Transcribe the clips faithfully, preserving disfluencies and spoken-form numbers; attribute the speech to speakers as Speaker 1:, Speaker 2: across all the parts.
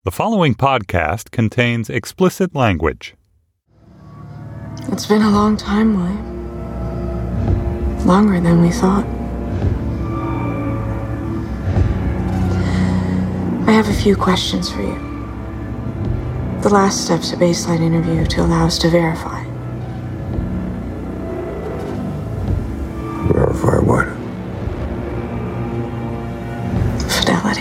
Speaker 1: The following podcast contains explicit language.
Speaker 2: It's been a long time, William. Longer than we thought. I have a few questions for you. The last step's a baseline interview to allow us to verify.
Speaker 3: Verify what?
Speaker 2: Fidelity.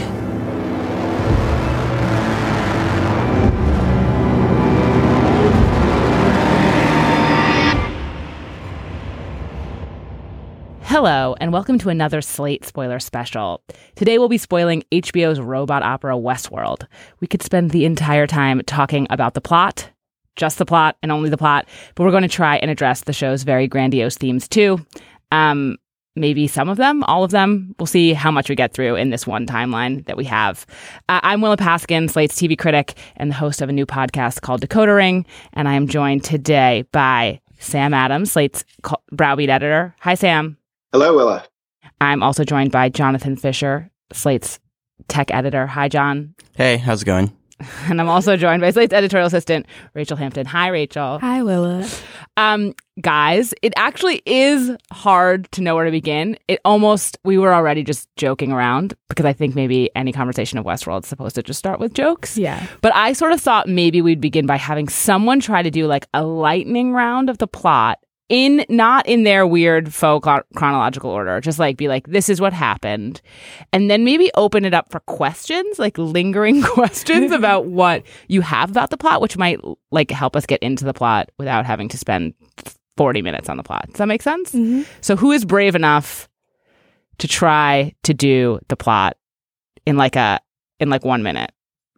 Speaker 4: Hello, and welcome to another Slate spoiler special. Today we'll be spoiling H B O's robot opera Westworld. We could spend the entire time talking about the plot, just the plot and only the plot, but we're going to try and address the show's very grandiose themes too. Um, maybe some of them, all of them. We'll see how much we get through in this one timeline that we have. Uh, I'm Willa Paskin, Slate's T V critic and the host of a new podcast called Decoder Ring, and I am joined today by Sam Adams, Slate's Browbeat editor. Hi, Sam.
Speaker 5: Hello, Willa.
Speaker 4: I'm also joined by Jonathan Fisher, Slate's tech editor. Hi, John.
Speaker 6: Hey, how's it going?
Speaker 4: And I'm also joined by Slate's editorial assistant, Rachel Hampton. Hi, Rachel.
Speaker 7: Hi, Willa.
Speaker 4: Um, guys, it actually is hard to know where to begin. It almost, we were already just joking around because I think maybe any conversation of Westworld is supposed to just start with jokes.
Speaker 7: Yeah.
Speaker 4: But I sort of thought maybe we'd begin by having someone try to do like a lightning round of the plot. In not in their weird faux chron- chronological order, just like be like, this is what happened. And then maybe open it up for questions, like lingering questions about what you have about the plot, which might like help us get into the plot without having to spend forty minutes on the plot. Does that make sense?
Speaker 7: Mm-hmm.
Speaker 4: So who is brave enough to try to do the plot in like a in like one minute?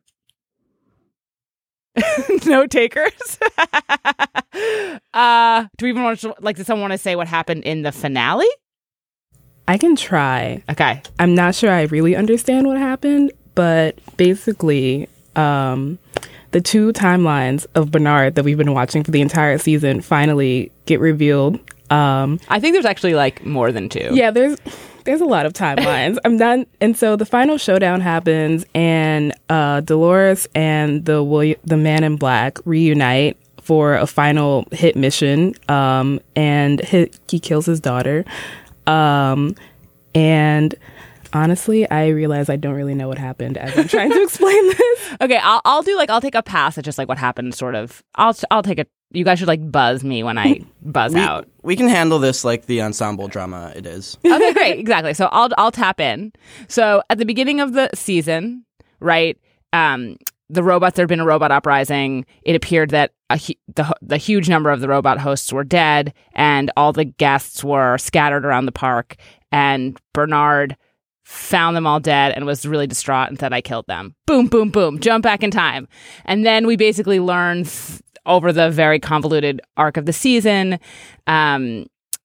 Speaker 4: No takers. uh, do we even want to, like, does someone want to say what happened in the finale?
Speaker 7: I can try.
Speaker 4: Okay.
Speaker 7: I'm not sure I really understand what happened, but basically, um, the two timelines of Bernard that we've been watching for the entire season finally get revealed. Um,
Speaker 4: I think there's actually like more than two.
Speaker 7: Yeah, there's there's a lot of timelines. I'm done, and so the final showdown happens, and uh, Dolores and the William, the Man in Black reunite for a final hit mission, um, and hit, he kills his daughter. Um, and honestly, I realize I don't really know what happened as I'm trying to explain this.
Speaker 4: Okay, I'll I'll do like I'll take a pass at just like what happened. Sort of. I'll I'll take a. You guys should like buzz me when I buzz
Speaker 6: we,
Speaker 4: out.
Speaker 6: We can handle this like the ensemble drama it is.
Speaker 4: Okay, great. Exactly. So I'll I'll tap in. So at the beginning of the season, right? Um, the robots, there had been a robot uprising. It appeared that a, the the huge number of the robot hosts were dead, and all the guests were scattered around the park. And Bernard found them all dead and was really distraught and said, "I killed them." Boom, boom, boom. Jump back in time, and then we basically learn th- over the very convoluted arc of the season, um,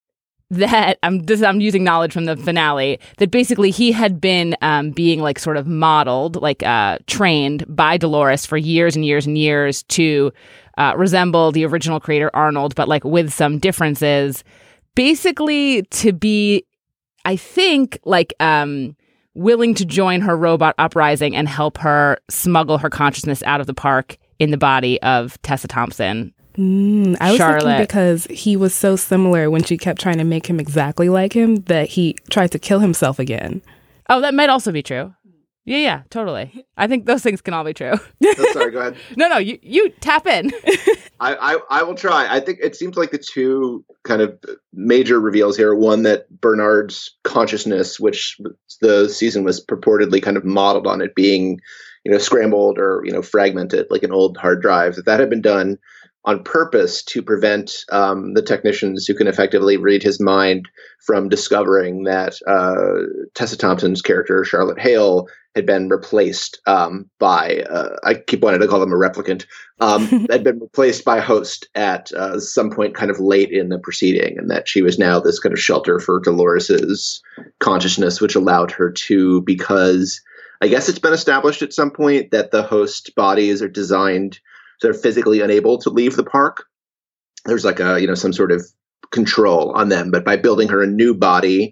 Speaker 4: that I'm this I'm using knowledge from the finale, that basically he had been um, being like sort of modeled, like uh, trained by Dolores for years and years and years to uh, resemble the original creator Arnold, but like with some differences, basically to be, I think, like um, willing to join her robot uprising and help her smuggle her consciousness out of the park in the body of Tessa Thompson.
Speaker 7: Mm, I was
Speaker 4: Charlotte.
Speaker 7: thinking because he was so similar when she kept trying to make him exactly like him that he tried to kill himself again.
Speaker 4: Oh, that might also be true. Yeah, yeah, totally. I think those things can all be true.
Speaker 5: Oh, sorry, go ahead.
Speaker 4: No, no, you, you tap in.
Speaker 5: I, I, I will try. I think it seems like the two kind of major reveals here. One, that Bernard's consciousness, which the season was purportedly kind of modeled on it being, you know, scrambled or, you know, fragmented like an old hard drive, that that had been done on purpose to prevent um, the technicians who can effectively read his mind from discovering that uh, Tessa Thompson's character, Charlotte Hale, had been replaced um, by, uh, I keep wanting to call them a replicant, um, had been replaced by a host at uh, some point kind of late in the proceeding, and that she was now this kind of shelter for Dolores's consciousness, which allowed her to, because I guess it's been established at some point that the host bodies are designed so they're physically unable to leave the park. There's like a, you know, some sort of control on them, but by building her a new body,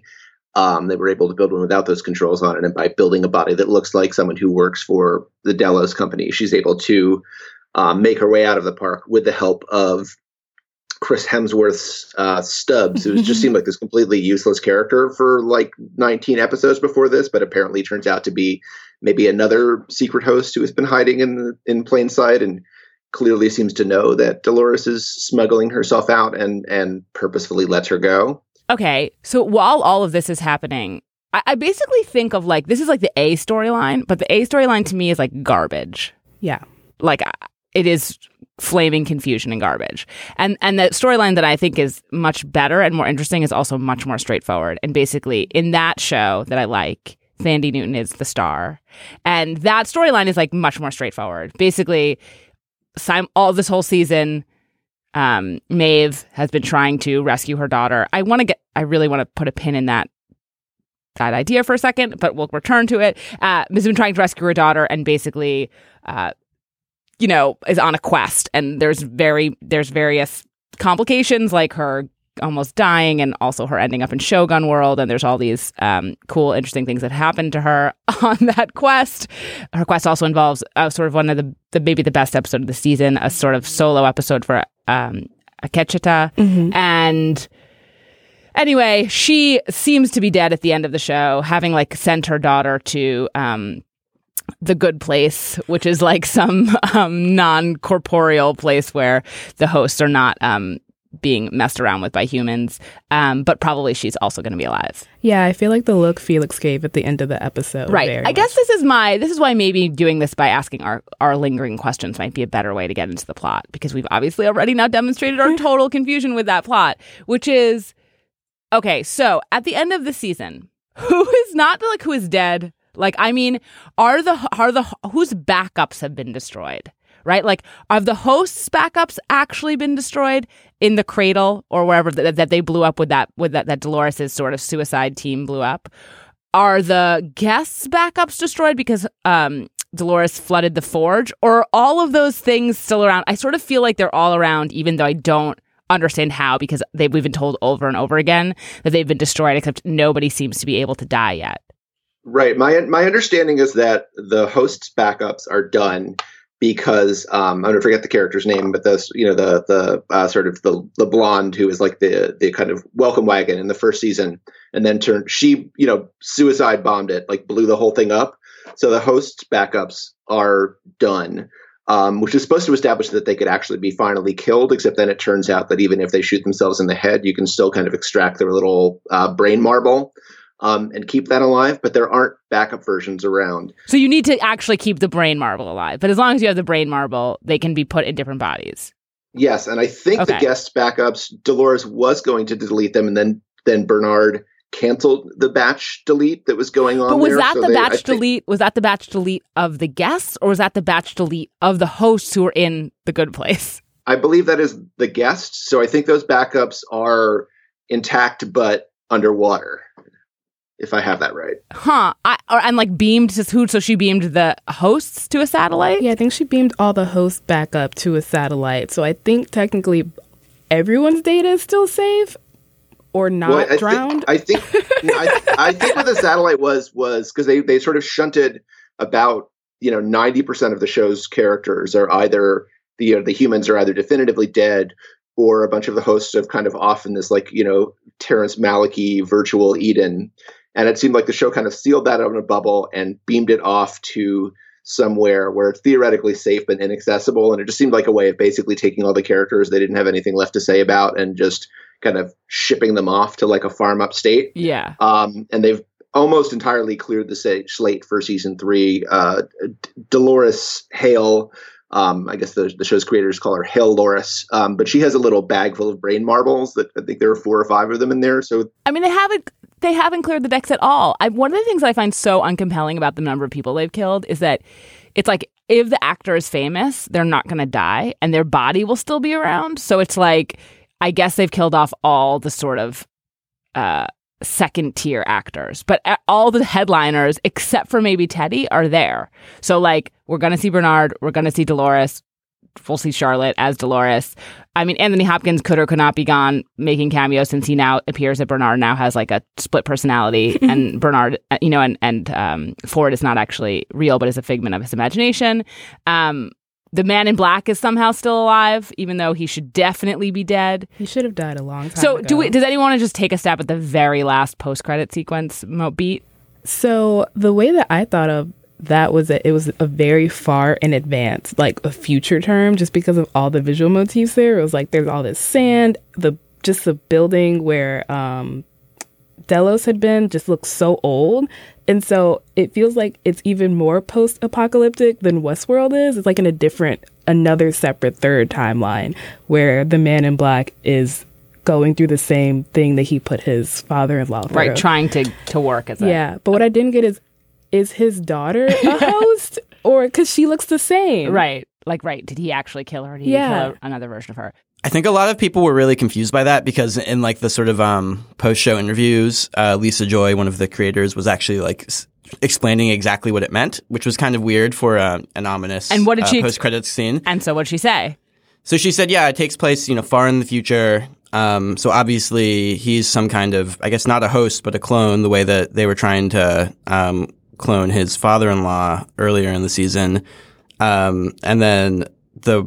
Speaker 5: Um, they were able to build one without those controls on it. And by building a body that looks like someone who works for the Delos company, she's able to um, make her way out of the park with the help of Chris Hemsworth's uh, Stubbs, who just seemed like this completely useless character for like nineteen episodes before this, but apparently turns out to be maybe another secret host who has been hiding in the, in plain sight and clearly seems to know that Dolores is smuggling herself out and and purposefully lets her go.
Speaker 4: Okay, so while all of this is happening, I, I basically think of like, this is like the A storyline, but the A storyline to me is like garbage.
Speaker 7: Yeah.
Speaker 4: Like, it is flaming confusion and garbage. And and the storyline that I think is much better and more interesting is also much more straightforward. And basically, in that show that I like, Thandie Newton is the star. And that storyline is like much more straightforward. Basically, sim- all this whole season, um, Maeve has been trying to rescue her daughter. I want to get, I really want to put a pin in that that idea for a second, but we'll return to it. Uh, has been trying to rescue her daughter and basically, uh, you know, is on a quest. And there's very, there's various complications like her almost dying and also her ending up in Shogun World. And there's all these um, cool, interesting things that happen to her on that quest. Her quest also involves uh, sort of one of the, the, maybe the best episode of the season, a sort of solo episode for um, Akecheta.
Speaker 7: Mm-hmm.
Speaker 4: And anyway, she seems to be dead at the end of the show, having like sent her daughter to um, the Good Place, which is like some um, non-corporeal place where the hosts are not um, being messed around with by humans. Um, but probably she's also going to be alive.
Speaker 7: Yeah, I feel like the look Felix gave at the end of the episode.
Speaker 4: Right.
Speaker 7: very
Speaker 4: I
Speaker 7: much.
Speaker 4: guess this is my, this is why maybe doing this by asking our, our lingering questions might be a better way to get into the plot, because we've obviously already now demonstrated our total confusion with that plot, which is, okay, so at the end of the season, who is not like who is dead? Like, I mean, are the, are the, whose backups have been destroyed? Right? Like, have the hosts' backups actually been destroyed in the cradle or wherever that, that they blew up with that, with that, that Dolores' sort of suicide team blew up? Are the guests' backups destroyed because um, Dolores flooded the forge? Or are all of those things still around? I sort of feel like they're all around, even though I don't understand how, because they, we've been told over and over again that they've been destroyed, except nobody seems to be able to die yet.
Speaker 5: Right. My my understanding is that the hosts' backups are done because um, I'm gonna forget the character's name, but the you know the the uh, sort of the the blonde who is like the the kind of welcome wagon in the first season, and then turned she you know suicide bombed it, like blew the whole thing up. So the hosts' backups are done, um, which is supposed to establish that they could actually be finally killed. Except then it turns out that even if they shoot themselves in the head, you can still kind of extract their little uh, brain marble. Um, and keep that alive, but there aren't backup versions around.
Speaker 4: So you need to actually keep the brain marble alive. But as long as you have the brain marble, they can be put in different bodies.
Speaker 5: Yes, and I think
Speaker 4: Okay.
Speaker 5: the guest backups, Dolores was going to delete them, and then then Bernard canceled the batch delete that was going on.
Speaker 4: But was
Speaker 5: there.
Speaker 4: that
Speaker 5: So
Speaker 4: the
Speaker 5: they- I
Speaker 4: batch
Speaker 5: think-
Speaker 4: delete? Was that the batch delete of the guests, or was that the batch delete of the hosts who were in the Good Place?
Speaker 5: I believe that is the guest. So I think those backups are intact but underwater, if I have that right.
Speaker 4: Huh. I, or, and like beamed to who? So she beamed the hosts to a satellite?
Speaker 7: Yeah, I think she beamed all the hosts back up to a satellite. So I think technically everyone's data is still safe or not
Speaker 5: Well, I
Speaker 7: drowned.
Speaker 5: Think, I think I, I think what the satellite was was because they, they sort of shunted about you know ninety percent of the show's characters are either the you know, the humans are either definitively dead or a bunch of the hosts have kind of off in this like you know Terrence Malick virtual Eden. And it seemed like the show kind of sealed that in a bubble and beamed it off to somewhere where it's theoretically safe but inaccessible. And it just seemed like a way of basically taking all the characters they didn't have anything left to say about and just kind of shipping them off to like a farm upstate.
Speaker 4: Yeah.
Speaker 5: Um, and they've almost entirely cleared the sa- slate for season three. Uh, D- Dolores Hale, um, I guess the, the show's creators call her Hale Loris, um, but she has a little bag full of brain marbles that I think there are four or five of them in there. So
Speaker 4: I mean, they haven't they haven't cleared the decks at all. I, one of the things that I find so uncompelling about the number of people they've killed is that it's like if the actor is famous, they're not going to die and their body will still be around. So it's like, I guess they've killed off all the sort of uh, second tier actors, but all the headliners, except for maybe Teddy, are there. So like, we're going to see Bernard, we're going to see Dolores. we'll see Charlotte as Dolores. I mean, Anthony Hopkins could or could not be gone making cameos since he now appears that Bernard now has like a split personality and Bernard, you know, and, and um, Ford is not actually real, but is a figment of his imagination. Um, the Man in Black is somehow still alive, even though he should definitely be dead.
Speaker 7: He should have died a long time
Speaker 4: so
Speaker 7: ago.
Speaker 4: do we, does anyone want to just take a stab at the very last post-credit sequence Mo beat?
Speaker 7: So the way that I thought of that was that it was a very far in advance, like a future term, just because of all the visual motifs there. It was like there's all this sand, the just the building where um, Delos had been just looks so old. And so it feels like it's even more post-apocalyptic than Westworld is. It's like in a different, another separate third timeline where the Man in Black is going through the same thing that he put his father-in-law through.
Speaker 4: Right, trying to, to work as a...
Speaker 7: Yeah, but what I didn't get is, is his daughter a host? Or because she looks the same.
Speaker 4: Right. Like, right. Did he actually kill her? Or did
Speaker 7: Yeah.
Speaker 4: he kill another version of her?
Speaker 6: I think a lot of people were really confused by that because in like the sort of um, post-show interviews, uh, Lisa Joy, one of the creators, was actually like s- explaining exactly what it meant, which was kind of weird for uh, an ominous
Speaker 4: And what did
Speaker 6: uh,
Speaker 4: she ex-
Speaker 6: post-credits scene.
Speaker 4: And so what'd she say?
Speaker 6: So she said, yeah, it takes place, you know, far in the future. Um, so obviously he's some kind of, I guess not a host, but a clone, the way that they were trying to um, clone his father-in-law earlier in the season. Um, and then the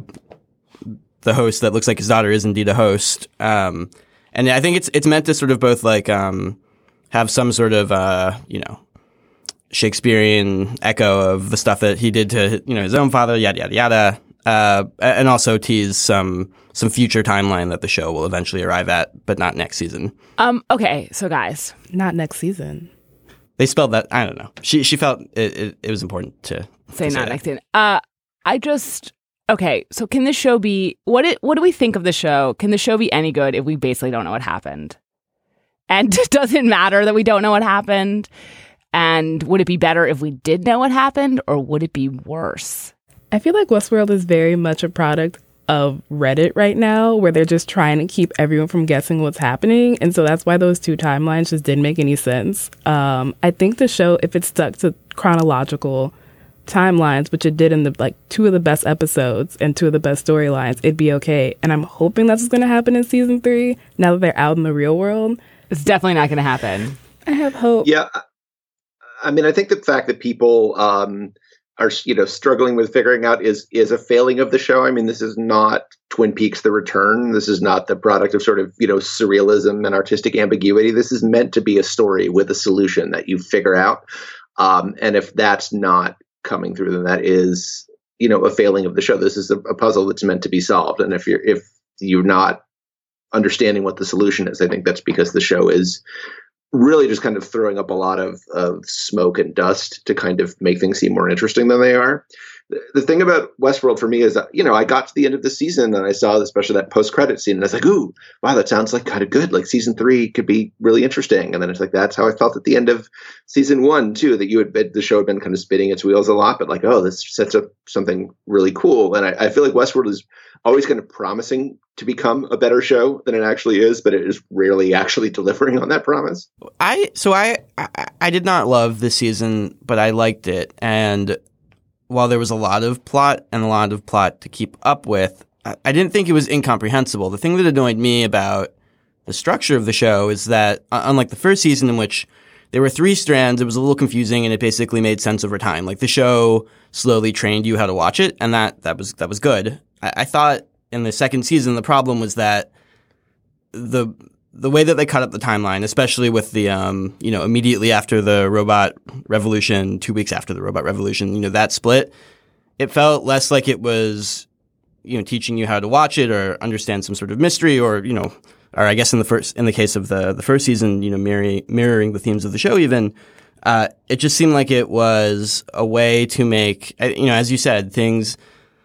Speaker 6: the host that looks like his daughter is indeed a host. Um, and I think it's it's meant to sort of both like um, have some sort of, uh, you know, Shakespearean echo of the stuff that he did to, you know, his own father, yada, yada, yada. Uh, and also tease some some future timeline that the show will eventually arrive at, but not next season.
Speaker 4: Um. Okay, so guys.
Speaker 7: Not next season.
Speaker 6: They spelled that. I don't know. She she felt it, it, it was important to
Speaker 4: Say
Speaker 6: to
Speaker 4: not
Speaker 6: that.
Speaker 4: next season. Uh, I just... Okay, so can this show be... What it, What do we think of the show? Can the show be any good if we basically don't know what happened? And does it matter that we don't know what happened? And would it be better if we did know what happened? Or would it be worse?
Speaker 7: I feel like Westworld is very much a product of Reddit right now, where they're just trying to keep everyone from guessing what's happening. And so that's why those two timelines just didn't make any sense. Um, I think the show, if it stuck to chronological timelines, which it did in the like two of the best episodes and two of the best storylines, it'd be okay. And I'm hoping that's what's going to happen in season three, now that they're out in the real world.
Speaker 4: It's definitely not going to happen.
Speaker 7: I have hope.
Speaker 5: Yeah. I mean, I think the fact that people um, are, you know, struggling with figuring out is is a failing of the show. I mean, this is not Twin Peaks: The Return. This is not the product of sort of, you know, surrealism and artistic ambiguity. This is meant to be a story with a solution that you figure out. Um, and if that's not coming through, then that is, you know, a failing of the show. This is a, a puzzle that's meant to be solved. And if you're if you're not understanding what the solution is, I think that's because the show is really just kind of throwing up a lot of, of smoke and dust to kind of make things seem more interesting than they are. The, the thing about Westworld for me is that, you know, I got to the end of the season and I saw especially that post-credit scene and I was like, ooh, wow, that sounds like kind of good. Like season three could be really interesting. And then it's like, that's how I felt at the end of season one too, that you had been, the show had been kind of spinning its wheels a lot, but like, oh, this sets up something really cool. And I, I feel like Westworld is always kind of promising to become a better show than it actually is, but it is rarely actually delivering on that promise.
Speaker 6: I so I, I I did not love this season, but I liked it. And while there was a lot of plot and a lot of plot to keep up with, I, I didn't think it was incomprehensible. The thing that annoyed me about the structure of the show is that, uh, unlike the first season in which there were three strands, it was a little confusing and it basically made sense over time. Like the show slowly trained you how to watch it, and that that was that was good. I, I thought in the second season the problem was that the the way that they cut up the timeline, especially with the, um, you know, immediately after the robot revolution, two weeks after the robot revolution, you know, that split, it felt less like it was, you know, teaching you how to watch it or understand some sort of mystery or, you know, or I guess in the first, in the case of the, the first season, you know, mirroring, mirroring the themes of the show even, uh, it just seemed like it was a way to make, you know, as you said, things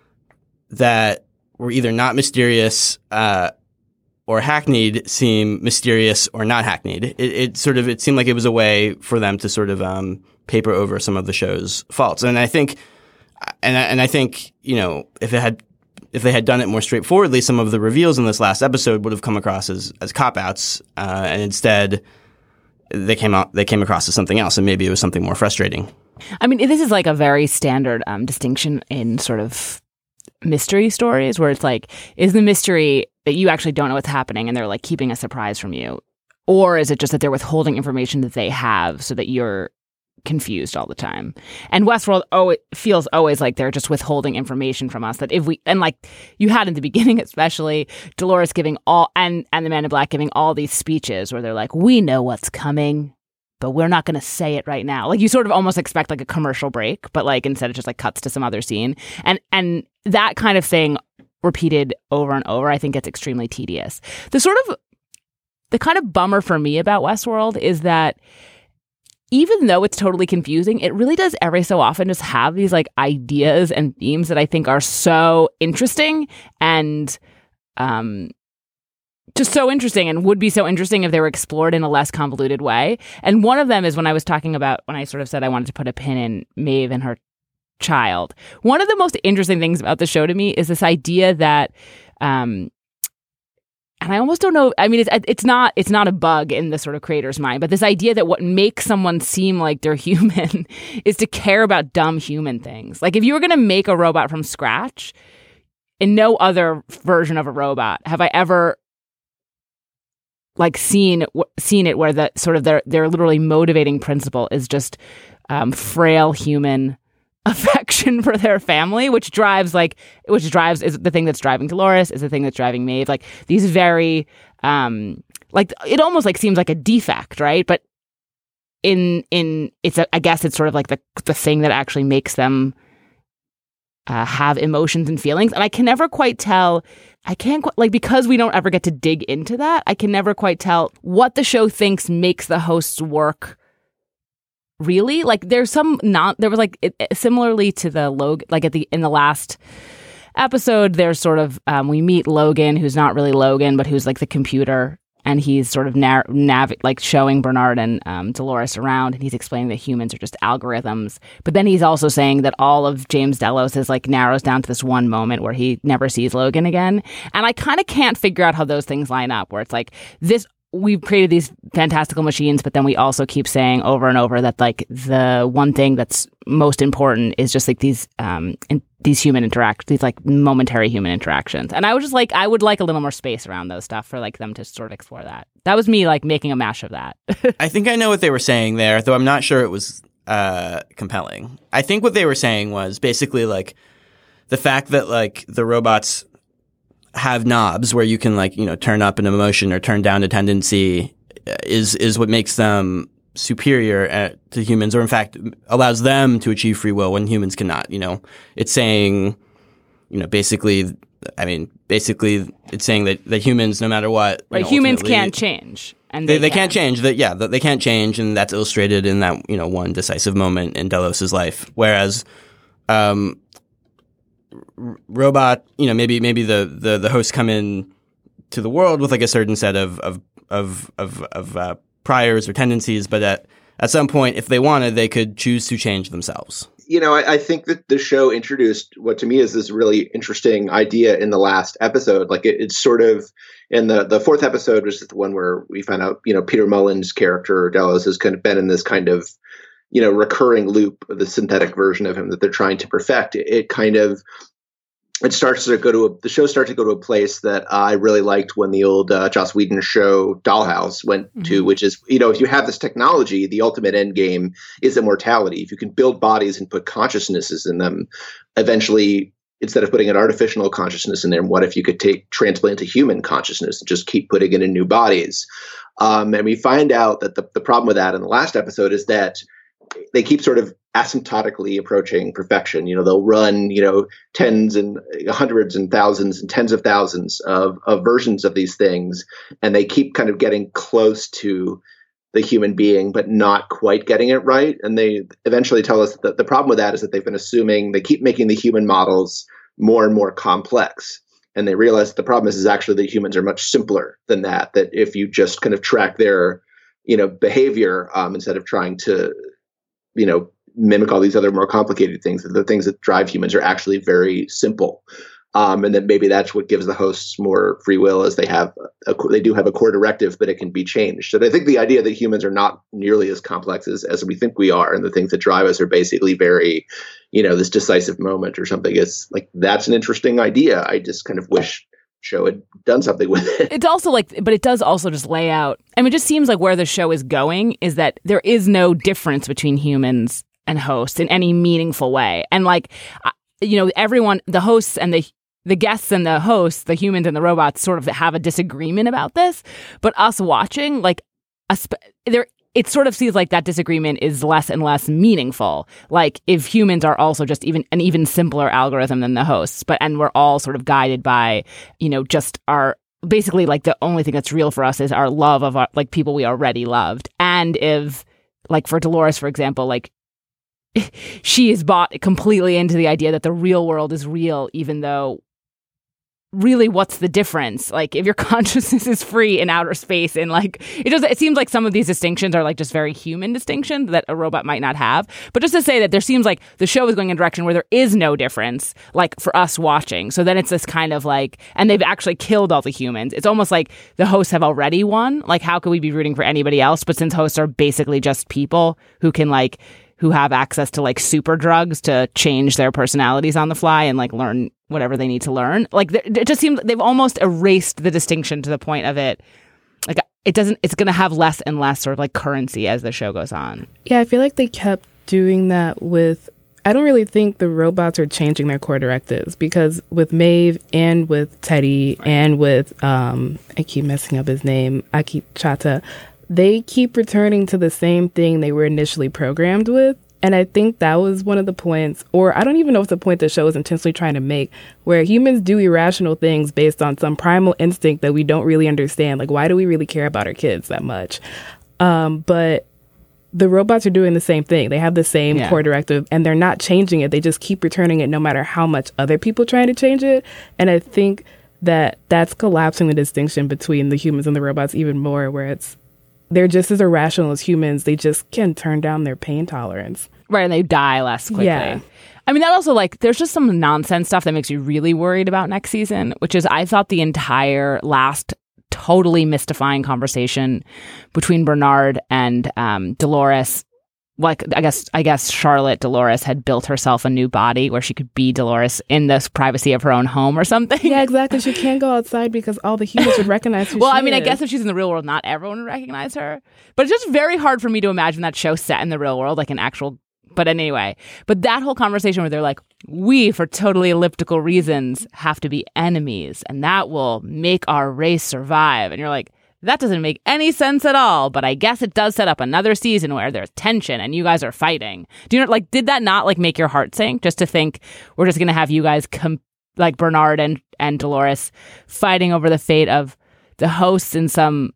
Speaker 6: that were either not mysterious, uh, or hackneyed seem mysterious or not hackneyed. It, it sort of, it seemed like it was a way for them to sort of um, paper over some of the show's faults. And I think, and I, and I think, you know, if it had, if they had done it more straightforwardly, some of the reveals in this last episode would have come across as, as cop-outs, uh, and instead they came out, they came across as something else, and maybe it was something more frustrating.
Speaker 4: I mean, this is like a very standard um, distinction in sort of mystery stories where it's like, is the mystery that you actually don't know what's happening and they're like keeping a surprise from you? Or is it just that they're withholding information that they have so that you're confused all the time? And Westworld, oh, it feels always like they're just withholding information from us that if we, and like you had in the beginning, especially Dolores giving all, and, and the Man in Black giving all these speeches where they're like, we know what's coming, but we're not going to say it right now. Like you sort of almost expect like a commercial break, but like instead it just like cuts to some other scene. And, and that kind of thing repeated over and over, I think gets extremely tedious. The sort of, the kind of bummer for me about Westworld is that even though it's totally confusing, it really does every so often just have these like ideas and themes that I think are so interesting and um, just so interesting and would be so interesting if they were explored in a less convoluted way. And one of them is when I was talking about, when I sort of said I wanted to put a pin in Maeve and her child. One of the most interesting things about the show to me is this idea that um, and I almost don't know. I mean, it's it's not it's not a bug in the sort of creator's mind, but this idea that what makes someone seem like they're human is to care about dumb human things. Like if you were going to make a robot from scratch, in no other version of a robot have I ever like seen seen it where the sort of their their literally motivating principle is just um, frail human affection for their family, which drives like which drives is the thing that's driving Dolores, is the thing that's driving Maeve. Like these very um like it almost like seems like a defect, right? But in in it's a, I guess it's sort of like the the thing that actually makes them uh, have emotions and feelings. And I can never quite tell. I can't qu- like because we don't ever get to dig into that. I can never quite tell what the show thinks makes the hosts work. Really, like there's some not there was like it, similarly to the Logan, like at the in the last episode, there's sort of um, we meet Logan, who's not really Logan, but who's like the computer, and he's sort of nav, nav- like showing Bernard and um, Dolores around, and he's explaining that humans are just algorithms. But then he's also saying that all of James Delos is like narrows down to this one moment where he never sees Logan again, and I kind of can't figure out how those things line up. Where it's like this. We've created these fantastical machines, but then we also keep saying over and over that like the one thing that's most important is just like these um in, these human interact these like momentary human interactions. And I was just like I would like a little more space around those stuff for like them to sort of explore that. That was me like making a mash of that.
Speaker 6: I think I know what they were saying there, though I'm not sure it was uh, compelling. I think what they were saying was basically like the fact that like the robots have knobs where you can like, you know, turn up an emotion or turn down a tendency is is what makes them superior at, to humans, or in fact allows them to achieve free will when humans cannot. You know, it's saying, you know, basically, I mean, basically it's saying that, that humans, no matter what,
Speaker 4: right,
Speaker 6: know,
Speaker 4: humans can't change. And
Speaker 6: they,
Speaker 4: they,
Speaker 6: they
Speaker 4: can.
Speaker 6: can't change that. Yeah, they can't change. And that's illustrated in that, you know, one decisive moment in Delos's life. Whereas, um, robot, you know, maybe maybe the, the, the hosts come in to the world with like a certain set of of of of, of uh, priors or tendencies, but at at some point, if they wanted, they could choose to change themselves.
Speaker 5: You know, I, I think that the show introduced what to me is this really interesting idea in the last episode. Like it, it's sort of in the the fourth episode, which is the one where we find out, you know, Peter Mullen's character Delos has kind of been in this kind of, you know, recurring loop of the synthetic version of him that they're trying to perfect. It, it kind of, it starts to go to, a, the show starts to go to a place that I really liked when the old uh, Joss Whedon show Dollhouse went mm-hmm. to, which is, you know, if you have this technology, the ultimate end game is immortality. If you can build bodies and put consciousnesses in them, eventually, instead of putting an artificial consciousness in there, what if you could take transplant a human consciousness and just keep putting it in new bodies? Um, and we find out that the, the problem with that in the last episode is that they keep sort of asymptotically approaching perfection. You know, they'll run, you know, tens and hundreds and thousands and tens of thousands of, of versions of these things. And they keep kind of getting close to the human being, but not quite getting it right. And they eventually tell us that the problem with that is that they've been assuming they keep making the human models more and more complex. And they realize that the problem is, is actually that humans are much simpler than that, that if you just kind of track their, you know, behavior um, instead of trying to, you know, mimic all these other more complicated things, the things that drive humans are actually very simple. Um, and then maybe that's what gives the hosts more free will, as they have a, they do have a core directive, but it can be changed. And I think the idea that humans are not nearly as complex as, as we think we are, and the things that drive us are basically very, you know, this decisive moment or something. It's like, that's an interesting idea. I just kind of wish show had done something with it.
Speaker 4: It's also like, but it does also just lay out. I mean, it just seems like where the show is going is that there is no difference between humans and hosts in any meaningful way. And like, you know, everyone, the hosts and the the guests and the hosts, the humans and the robots, sort of have a disagreement about this. But us watching, like, a sp- there, it sort of seems like that disagreement is less and less meaningful. Like, if humans are also just even an even simpler algorithm than the hosts, but and we're all sort of guided by, you know, just our basically like the only thing that's real for us is our love of our, like, people we already loved. And if, like, for Dolores, for example, like, she is bought completely into the idea that the real world is real, even though really, what's the difference? Like, if your consciousness is free in outer space, and like, it does, it seems like some of these distinctions are like just very human distinctions that a robot might not have. But just to say that there seems like the show is going in a direction where there is no difference, like, for us watching. So then it's this kind of like, and they've actually killed all the humans. It's almost like the hosts have already won. Like, how could we be rooting for anybody else? But since hosts are basically just people who can like, who have access to like super drugs to change their personalities on the fly and like learn whatever they need to learn. Like, it just seems they've almost erased the distinction to the point of it. Like, it doesn't, it's going to have less and less sort of like currency as the show goes on.
Speaker 7: Yeah, I feel like they kept doing that with, I don't really think the robots are changing their core directives, because with Maeve and with Teddy and with, um, I keep messing up his name, Aki Chata, they keep returning to the same thing they were initially programmed with. And I think that was one of the points, or I don't even know if it's a point the show is intentionally trying to make, where humans do irrational things based on some primal instinct that we don't really understand. Like, why do we really care about our kids that much? Um, but the robots are doing the same thing. They have the same yeah. core directive, and they're not changing it. They just keep returning it no matter how much other people try to change it. And I think that that's collapsing the distinction between the humans and the robots even more, where it's, they're just as irrational as humans. They just can turn down their pain tolerance.
Speaker 4: Right, and they die less quickly.
Speaker 7: Yeah.
Speaker 4: I mean, that also, like, there's just some nonsense stuff that makes you really worried about next season, which is I thought the entire last totally mystifying conversation between Bernard and um, Dolores, like, I guess I guess Charlotte Dolores had built herself a new body where she could be Dolores in the privacy of her own home or something.
Speaker 7: Yeah, exactly. She can't go outside because all the humans would recognize who
Speaker 4: well,
Speaker 7: she
Speaker 4: I mean,
Speaker 7: is.
Speaker 4: I guess if she's in the real world, not everyone would recognize her. But it's just very hard for me to imagine that show set in the real world, like an actual... But anyway, but that whole conversation where they're like, we, for totally elliptical reasons, have to be enemies, and that will make our race survive. And you're like, that doesn't make any sense at all, but I guess it does set up another season where there's tension and you guys are fighting. Do you know, like, did that not like make your heart sink just to think we're just going to have you guys com- like Bernard and, and Dolores fighting over the fate of the hosts in some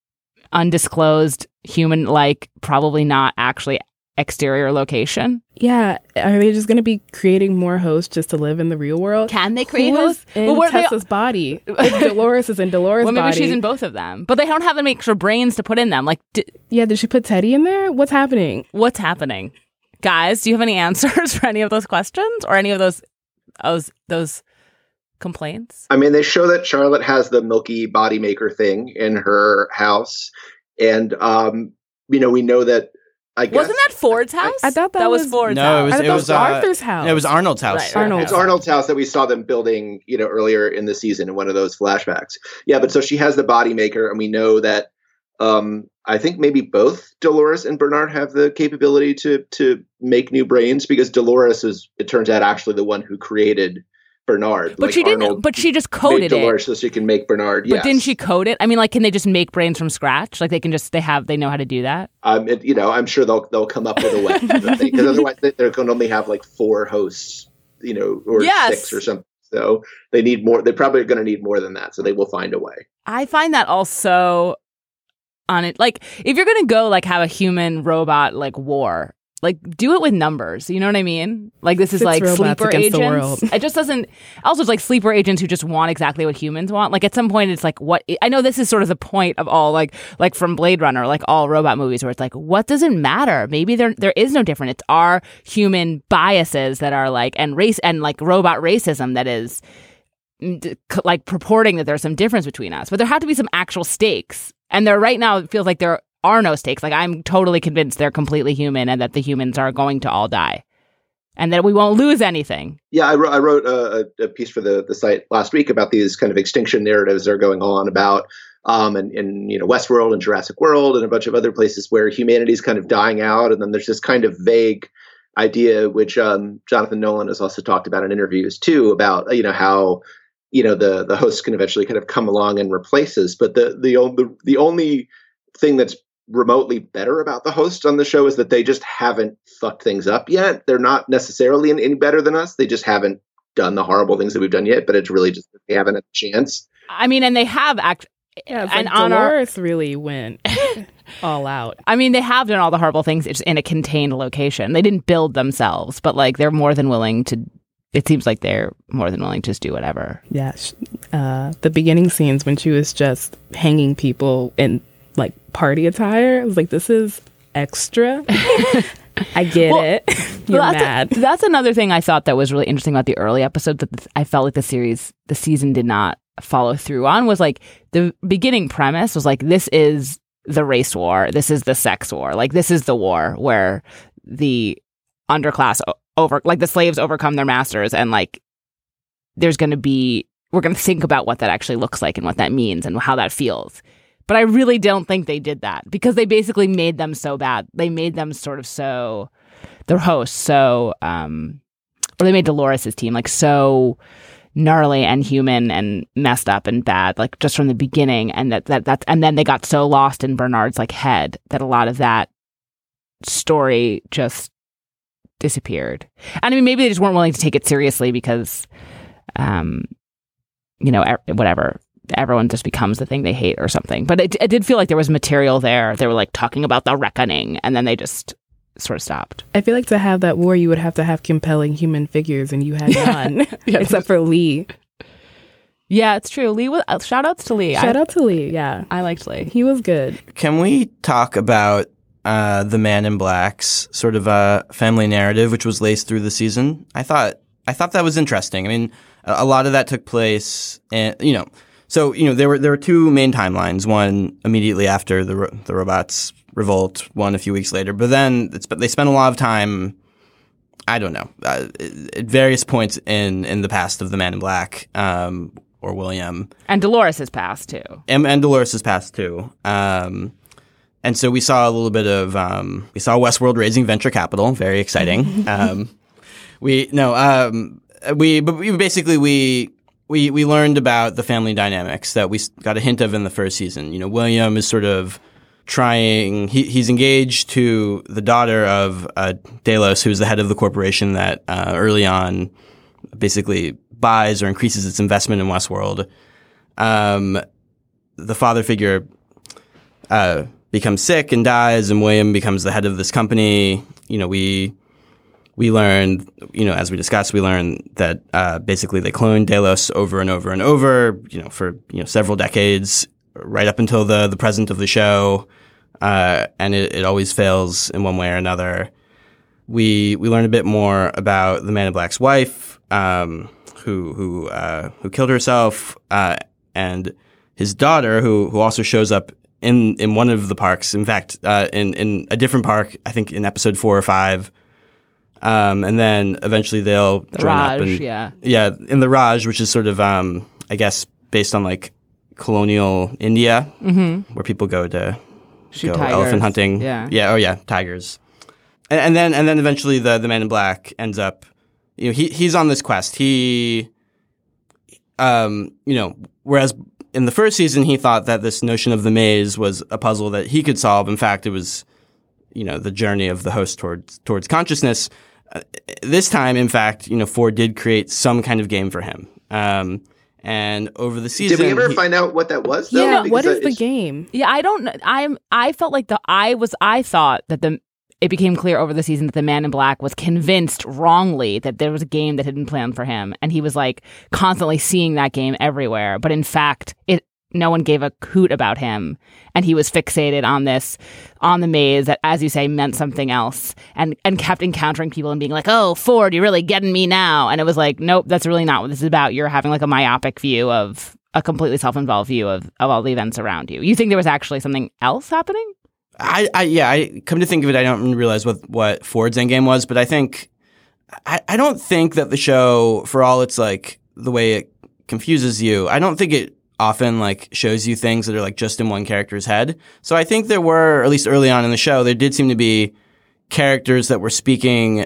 Speaker 4: undisclosed human, like, probably not actually exterior location?
Speaker 7: Yeah. Are they just going to be creating more hosts just to live in the real world?
Speaker 4: Can they create
Speaker 7: Who
Speaker 4: hosts?
Speaker 7: is in
Speaker 4: Well, where they-
Speaker 7: Tessa's body? If Dolores is in Dolores'
Speaker 4: Well, maybe
Speaker 7: body.
Speaker 4: she's in both of them, but they don't have any extra brains to put in them. Like, d-
Speaker 7: Yeah, did she put Teddy in there? What's happening?
Speaker 4: what's happening? Guys, do you have any answers for any of those questions or any of those those those complaints?
Speaker 5: I mean, they show that Charlotte has the milky body maker thing in her house. And, um, you know, we know that, I guess.
Speaker 4: Wasn't that Ford's house?
Speaker 7: I thought that
Speaker 4: was,
Speaker 7: was-
Speaker 4: Ford's
Speaker 6: No,
Speaker 4: house.
Speaker 6: it was
Speaker 7: I thought
Speaker 6: it
Speaker 7: that
Speaker 6: was
Speaker 7: was
Speaker 6: uh,
Speaker 7: Arthur's house.
Speaker 6: It was Arnold's house.
Speaker 4: Right.
Speaker 7: Arnold's
Speaker 5: It's Arnold's house that we saw them building, you know, earlier in the season in one of those flashbacks. Yeah, but so she has the body maker, and we know that um, I think maybe both Dolores and Bernard have the capability to to make new brains, because Dolores is, it turns out, actually the one who created Bernard.
Speaker 4: But
Speaker 5: Like,
Speaker 4: she didn't.
Speaker 5: Arnold
Speaker 4: But she just
Speaker 5: made
Speaker 4: coded
Speaker 5: Dolores
Speaker 4: it.
Speaker 5: so she can make Bernard.
Speaker 4: But
Speaker 5: Yes.
Speaker 4: didn't she code it? I mean, like, can they just make brains from scratch? Like, they can just they have they know how to do that.
Speaker 5: Um, it, you know, I'm sure they'll they'll come up with a way, because otherwise they- they're going to only have like four hosts, you know, or
Speaker 4: Yes.
Speaker 5: six or something. So they need more. They're probably going to need more than that. So they will find a way.
Speaker 4: I find that also on it. Like, if you're gonna go like have a human robot like war, like, do it with numbers. You know what I mean? Like, this is
Speaker 7: Six
Speaker 4: like
Speaker 7: robots
Speaker 4: sleeper
Speaker 7: against the
Speaker 4: agents.
Speaker 7: world.
Speaker 4: It just doesn't. Also, it's like sleeper agents who just want exactly what humans want. Like, at some point, it's like, what? I know this is sort of the point of all, like, like from Blade Runner, like all robot movies, where it's like, what does it matter? Maybe there there is no different. It's our human biases that are like, and race and like robot racism that is like purporting that there's some difference between us, but there have to be some actual stakes. And there right now it feels like there are no stakes. Like I'm totally convinced they're completely human and that the humans are going to all die and that we won't lose anything. Yeah,
Speaker 5: I wrote, I wrote a, a piece for the, the site last week about these kind of extinction narratives that are going on about um, and, and, you know, Westworld and Jurassic World and a bunch of other places where humanity is kind of dying out. And then there's this kind of vague idea, which um, Jonathan Nolan has also talked about in interviews too, about, you know, how you know, the the hosts can eventually kind of come along and replace us. But the the the, the only thing that's remotely better about the hosts on the show is that they just haven't fucked things up yet. They're not necessarily any, any better than us. They just haven't done the horrible things that we've done yet, but it's really just that they haven't had a chance.
Speaker 4: I mean, and they have act
Speaker 7: yeah,
Speaker 4: and
Speaker 7: like
Speaker 4: on
Speaker 7: Dolores
Speaker 4: our
Speaker 7: really went all out.
Speaker 4: I mean, they have done all the horrible things it's in a contained location. They didn't build themselves, but like they're more than willing to it seems like they're more than willing to just do whatever.
Speaker 7: Yeah. Uh, the beginning scenes when she was just hanging people in like party attire, I was like, this is extra. I get
Speaker 4: well,
Speaker 7: it. You're
Speaker 4: well, that's
Speaker 7: mad.
Speaker 4: A, that's another thing I thought that was really interesting about the early episode that the, I felt like the series, the season did not follow through on was like the beginning premise was like, this is the race war. This is the sex war. Like this is the war where the underclass over like the slaves overcome their masters and like there's going to be we're going to think about what that actually looks like and what that means and how that feels. But I really don't think they did that because they basically made them so bad. They made them sort of so their hosts so um or they made Dolores' team like so gnarly and human and messed up and bad like just from the beginning, and that that that's and then they got so lost in Bernard's like head that a lot of that story just disappeared. And I mean, maybe they just weren't willing to take it seriously because, um, you know, er- whatever. Everyone just becomes the thing they hate or something. But it, it did feel like there was material there. They were like talking about the reckoning, and then they just sort of stopped.
Speaker 7: I feel like to have that war, you would have to have compelling human figures, and you had none,
Speaker 4: yeah,
Speaker 7: except for Lee.
Speaker 4: Yeah, it's true. Lee was. Uh, shout outs to Lee.
Speaker 7: Shout
Speaker 4: I,
Speaker 7: out to Lee. Yeah,
Speaker 4: I liked Lee.
Speaker 7: He was good.
Speaker 6: Can we talk about uh, the Man in Black's sort of a family narrative, which was laced through the season? I thought I thought that was interesting. I mean, a, a lot of that took place, and you know, so you know there were there were two main timelines. One immediately after the the robots revolt, one a few weeks later. But then it's, they spent a lot of time. I don't know uh, at various points in in the past of the Man in Black. Um, or William.
Speaker 4: And Dolores has passed, too.
Speaker 6: And, and Dolores has passed, too. Um, and so we saw a little bit of, um, we saw Westworld raising venture capital. Very exciting. um, we, no, um, we, but we basically, we, we, we learned about the family dynamics that we got a hint of in the first season. You know, William is sort of trying, he, he's engaged to the daughter of uh, Delos, who's the head of the corporation that uh, early on basically buys or increases its investment in Westworld. Um, the father figure uh, becomes sick and dies, and William becomes the head of this company. You know, we we learned, you know, as we discussed, we learned that uh, basically they cloned Delos over and over and over, you know, for you know several decades, right up until the the present of the show, uh, and it, it always fails in one way or another. We we learned a bit more about the Man in Black's wife. Um, who who uh, who killed herself, uh, and his daughter, who who also shows up in, in one of the parks. In fact, uh, in in a different park, I think in episode four or five. Um, and then eventually they'll
Speaker 4: the
Speaker 6: join
Speaker 4: Raj,
Speaker 6: up, and,
Speaker 4: yeah,
Speaker 6: yeah, in the Raj, which is sort of um, I guess based on like colonial India,
Speaker 4: mm-hmm.
Speaker 6: where people go to
Speaker 4: Shoot
Speaker 6: go
Speaker 4: tigers.
Speaker 6: elephant hunting.
Speaker 4: Yeah,
Speaker 6: yeah, oh yeah, tigers. And, and then and then eventually the the Man in Black ends up. You know, he he's on this quest. He, um, you know, whereas in the first season he thought that this notion of the maze was a puzzle that he could solve. In fact, it was, you know, the journey of the host towards towards consciousness. Uh, this time, in fact, you know, Ford did create some kind of game for him. Um, and over the season,
Speaker 5: did we ever
Speaker 6: he,
Speaker 5: find out what that was? Though?
Speaker 7: Yeah,
Speaker 5: Because
Speaker 7: what is
Speaker 5: I-
Speaker 7: the game?
Speaker 4: yeah. I don't. know. I'm. I felt like the. I was. I thought that the. It became clear over the season that the Man in Black was convinced wrongly that there was a game that had been planned for him. And he was like constantly seeing that game everywhere. But in fact, it no one gave a hoot about him, and he was fixated on this, on the maze that, as you say, meant something else, and and kept encountering people and being like, "Oh, Ford, you're really getting me now," and it was like, nope, that's really not what this is about. You're having like a myopic view of a completely self-involved view of, of all the events around you. You think there was actually something else happening?
Speaker 6: I, I yeah, I come to think of it, I don't realize what what Ford's endgame was, but I think I, I don't think that the show, for all it's like the way it confuses you, I don't think it often like shows you things that are like just in one character's head. So I think there were, or at least early on in the show, there did seem to be characters that were speaking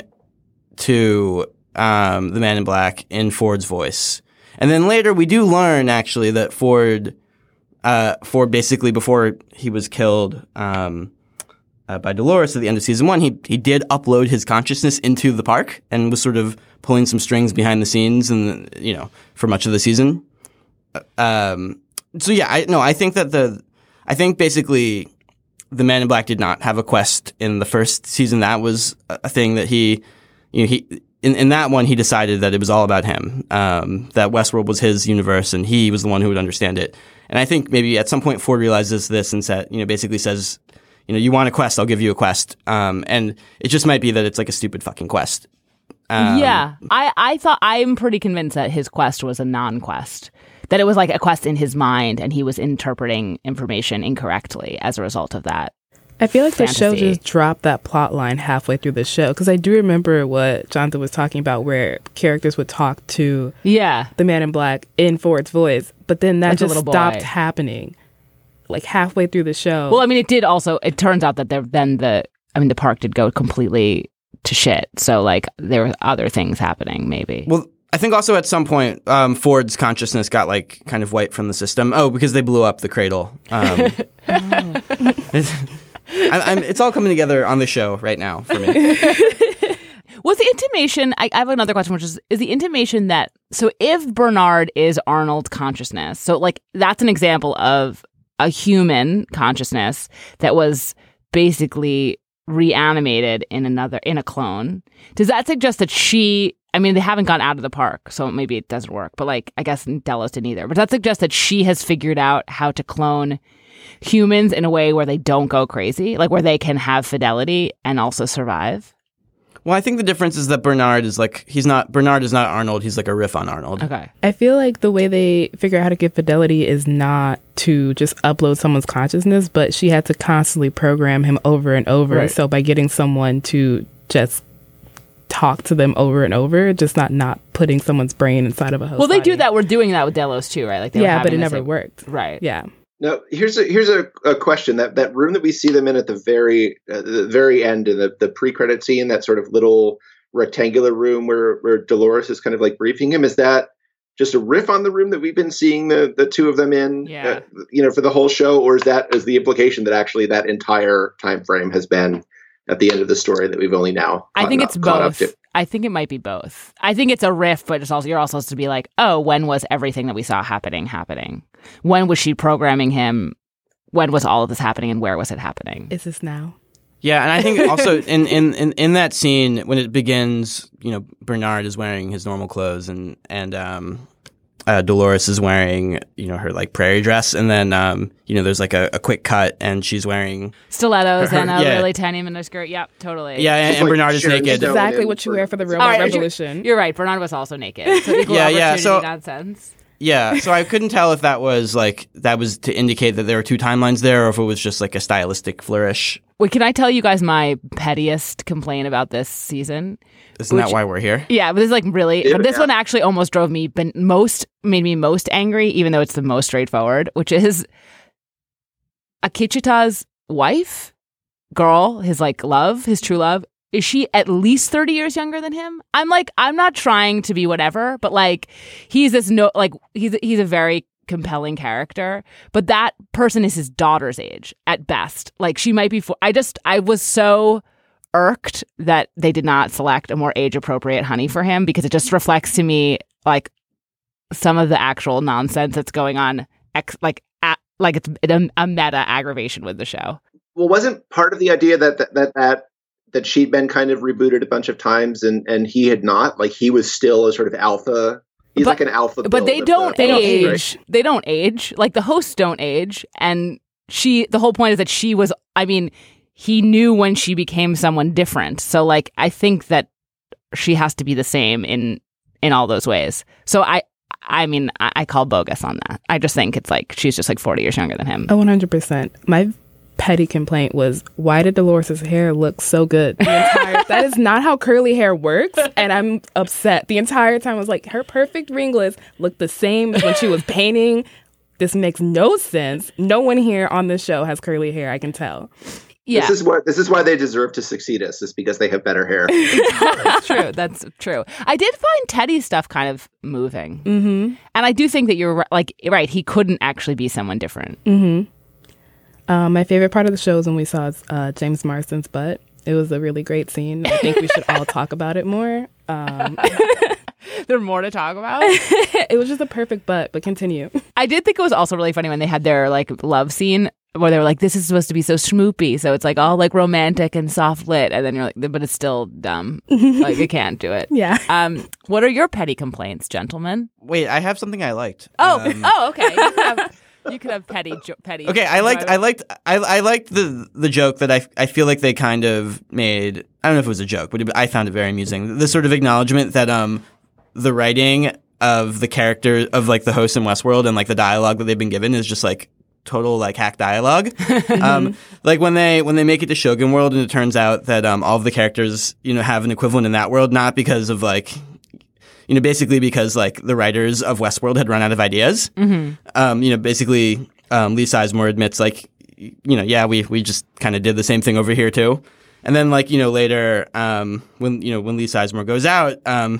Speaker 6: to um, the Man in Black in Ford's voice. And then later we do learn actually that Ford, uh, Ford basically before he was killed um, uh, by Dolores at the end of season one, he he did upload his consciousness into the park and was sort of pulling some strings behind the scenes, and you know, for much of the season. Um, so yeah, I no, I think that the, I think basically the Man in Black did not have a quest in the first season. That was a thing that he, you know, he, in, in that one, he decided that it was all about him. Um, that Westworld was his universe and he was the one who would understand it. And I think maybe at some point Ford realizes this and said, you know, basically says, you know, you want a quest, I'll give you a quest. Um, and it just might be that it's like a stupid fucking quest. Um,
Speaker 4: yeah. I, I thought, I'm pretty convinced that his quest was a non-quest. That it was like a quest in his mind and he was interpreting information incorrectly as a result of that.
Speaker 7: I feel like
Speaker 4: fantasy.
Speaker 7: the show just dropped that plot line halfway through the show, because I do remember what Jonathan was talking about where characters would talk to
Speaker 4: yeah.
Speaker 7: the Man in Black in Ford's voice, but then that
Speaker 4: Like a
Speaker 7: just
Speaker 4: little
Speaker 7: stopped
Speaker 4: boy.
Speaker 7: happening like halfway through the show.
Speaker 4: Well, I mean, it did also, it turns out that there then the, I mean, the park did go completely to shit. So like there were other things happening maybe.
Speaker 6: Well, I think also at some point, um, Ford's consciousness got like kind of wiped from the system. Oh, because they blew up the cradle. Um, it's, I, I'm, it's all coming together on the show right now for me.
Speaker 4: Was the intimation, I, I have another question, which is, is the intimation that, so if Bernard is Arnold's consciousness, so like that's an example of a human consciousness that was basically reanimated in another, in a clone, does that suggest that she, I mean, they haven't gone out of the park, so maybe it doesn't work. But like, I guess Delos didn't either. But that suggests that she has figured out how to clone humans in a way where they don't go crazy, like where they can have fidelity and also survive.
Speaker 6: Well, I think the difference is that Bernard is like, he's not, Bernard is not Arnold. He's like a riff on Arnold.
Speaker 4: Okay.
Speaker 7: I feel like the way they figure out how to get fidelity is not to just upload someone's consciousness, but she had to constantly program him over and over.
Speaker 4: Right.
Speaker 7: So by getting someone to just talk to them over and over, just not not putting someone's brain inside of a host
Speaker 4: Well, they
Speaker 7: body.
Speaker 4: do that. We're doing that with Delos too, right? Like, they were
Speaker 7: Yeah, but
Speaker 4: having
Speaker 7: it
Speaker 4: this,
Speaker 7: never
Speaker 4: like-
Speaker 7: worked.
Speaker 4: Right.
Speaker 7: Yeah.
Speaker 5: Now, here's a here's a, a question that that room that we see them in at the very uh, the very end in the, the pre-credit scene, that sort of little rectangular room where where Dolores is kind of like briefing him. Is that just a riff on the room that we've been seeing the the two of them in,
Speaker 4: Yeah.
Speaker 5: uh, you know, for the whole show, or is that is the implication that actually that entire time frame has been at the end of the story that we've only now?
Speaker 4: I
Speaker 5: caught-
Speaker 4: think
Speaker 5: not
Speaker 4: it's
Speaker 5: caught up
Speaker 4: both.
Speaker 5: to?
Speaker 4: I think it might be both. I think it's a riff, but it's also, you're also supposed to be like, oh, when was everything that we saw happening happening? When was she programming him? When was all of this happening, and where was it happening?
Speaker 7: Is this now?
Speaker 6: Yeah, and I think also in, in, in, in that scene when it begins, you know, Bernard is wearing his normal clothes and and um, uh, Dolores is wearing, you know, her like prairie dress, and then um, you know, there's like a, a quick cut and she's wearing
Speaker 4: Stilettos
Speaker 6: Her-
Speaker 4: and a
Speaker 6: yeah.
Speaker 4: really tiny miniskirt. Yep, totally.
Speaker 6: yeah, and,
Speaker 5: Just
Speaker 6: and
Speaker 5: like
Speaker 6: Bernard is
Speaker 5: Sharon
Speaker 6: naked.
Speaker 5: Stone.
Speaker 7: Exactly
Speaker 5: in
Speaker 7: what you
Speaker 5: for-
Speaker 7: wear for the
Speaker 4: All
Speaker 7: Robot
Speaker 4: right, you're-
Speaker 7: Revolution.
Speaker 4: You're right. Bernard was also naked. So equal
Speaker 6: Yeah, yeah,
Speaker 4: opportunity
Speaker 6: so-
Speaker 4: nonsense.
Speaker 6: Yeah, so I couldn't tell if that was like that was to indicate that there were two timelines there, or if it was just like a stylistic flourish.
Speaker 4: Wait, can I tell you guys my pettiest complaint about this season?
Speaker 6: Isn't
Speaker 4: Which-
Speaker 6: that why we're here?
Speaker 4: Yeah, but this is like really,
Speaker 5: Yeah,
Speaker 4: but this
Speaker 5: yeah.
Speaker 4: one actually almost drove me, but most made me most angry, even though it's the most straightforward, which is Akichita's wife, girl, his like love, his true love. Is she at least thirty years younger than him? I'm like, I'm not trying to be whatever, but like, he's this no, like he's he's a very compelling character, but that person is his daughter's age at best. Like, she might be. Fo- I just, I was so irked that they did not select a more age appropriate honey for him, because it just reflects to me like some of the actual nonsense that's going on. Ex- like, at, like it's a, a meta aggravation with the show.
Speaker 5: Well, wasn't part of the idea that that that that, that she'd been kind of rebooted a bunch of times and and he had not? Like, he was still a sort of alpha He's
Speaker 4: but,
Speaker 5: like an alpha.
Speaker 4: But they don't
Speaker 5: the,
Speaker 4: age.
Speaker 5: Right?
Speaker 4: They don't age. Like the hosts don't age, and she. The whole point is that she was. I mean, he knew when she became someone different. So, like, I think that she has to be the same in in all those ways. So I. I mean, I, I call bogus on that. I just think it's like she's just like forty years younger than him.
Speaker 7: Oh, one hundred percent. My petty complaint was, why did Dolores' hair look so good? The entire, that is not how curly hair works, and I'm upset. The entire time I was like, her perfect ringlets look the same as when she was painting. This makes no sense. No one here on this show has curly hair, I can tell.
Speaker 4: Yeah.
Speaker 5: This is what this is why they deserve to succeed us, is because they have better hair.
Speaker 4: That's true. That's true. I did find Teddy's stuff kind of moving.
Speaker 7: Mm-hmm.
Speaker 4: And I do think that you're like, right, he couldn't actually be someone different.
Speaker 7: Mm-hmm. Um, my favorite part of the show is when we saw uh, James Marsden's butt. It was a really great scene. I think we should all talk about it more. Um,
Speaker 4: There's more to talk about.
Speaker 7: It was just a perfect butt, but continue.
Speaker 4: I did think it was also really funny when they had their like love scene where they were like, this is supposed to be so schmoopy. So it's like all like romantic and soft lit. And then you're like, but it's still dumb. Like you can't do it.
Speaker 7: Yeah.
Speaker 4: Um, what are your petty complaints, gentlemen?
Speaker 6: Wait, I have something I liked.
Speaker 4: Oh,
Speaker 6: Um,
Speaker 4: oh, okay. You could have, you could have petty, jo- petty.
Speaker 6: Okay, I liked, I liked, I, I liked the the joke that I, I feel like they kind of made. I don't know if it was a joke, but it, I found it very amusing. The sort of acknowledgement that um the writing of the character of like the hosts in Westworld and like the dialogue that they've been given is just like total like hack dialogue. um, like when they when they make it to Shogun World and it turns out that um all of the characters you know have an equivalent in that world, not because of like. You know, basically because like the writers of Westworld had run out of ideas.
Speaker 4: Mm-hmm.
Speaker 6: Um, you know, basically, um, Lee Sizemore admits like, you know, yeah, we we just kind of did the same thing over here too. And then like you know later, um, when you know when Lee Sizemore goes out, um,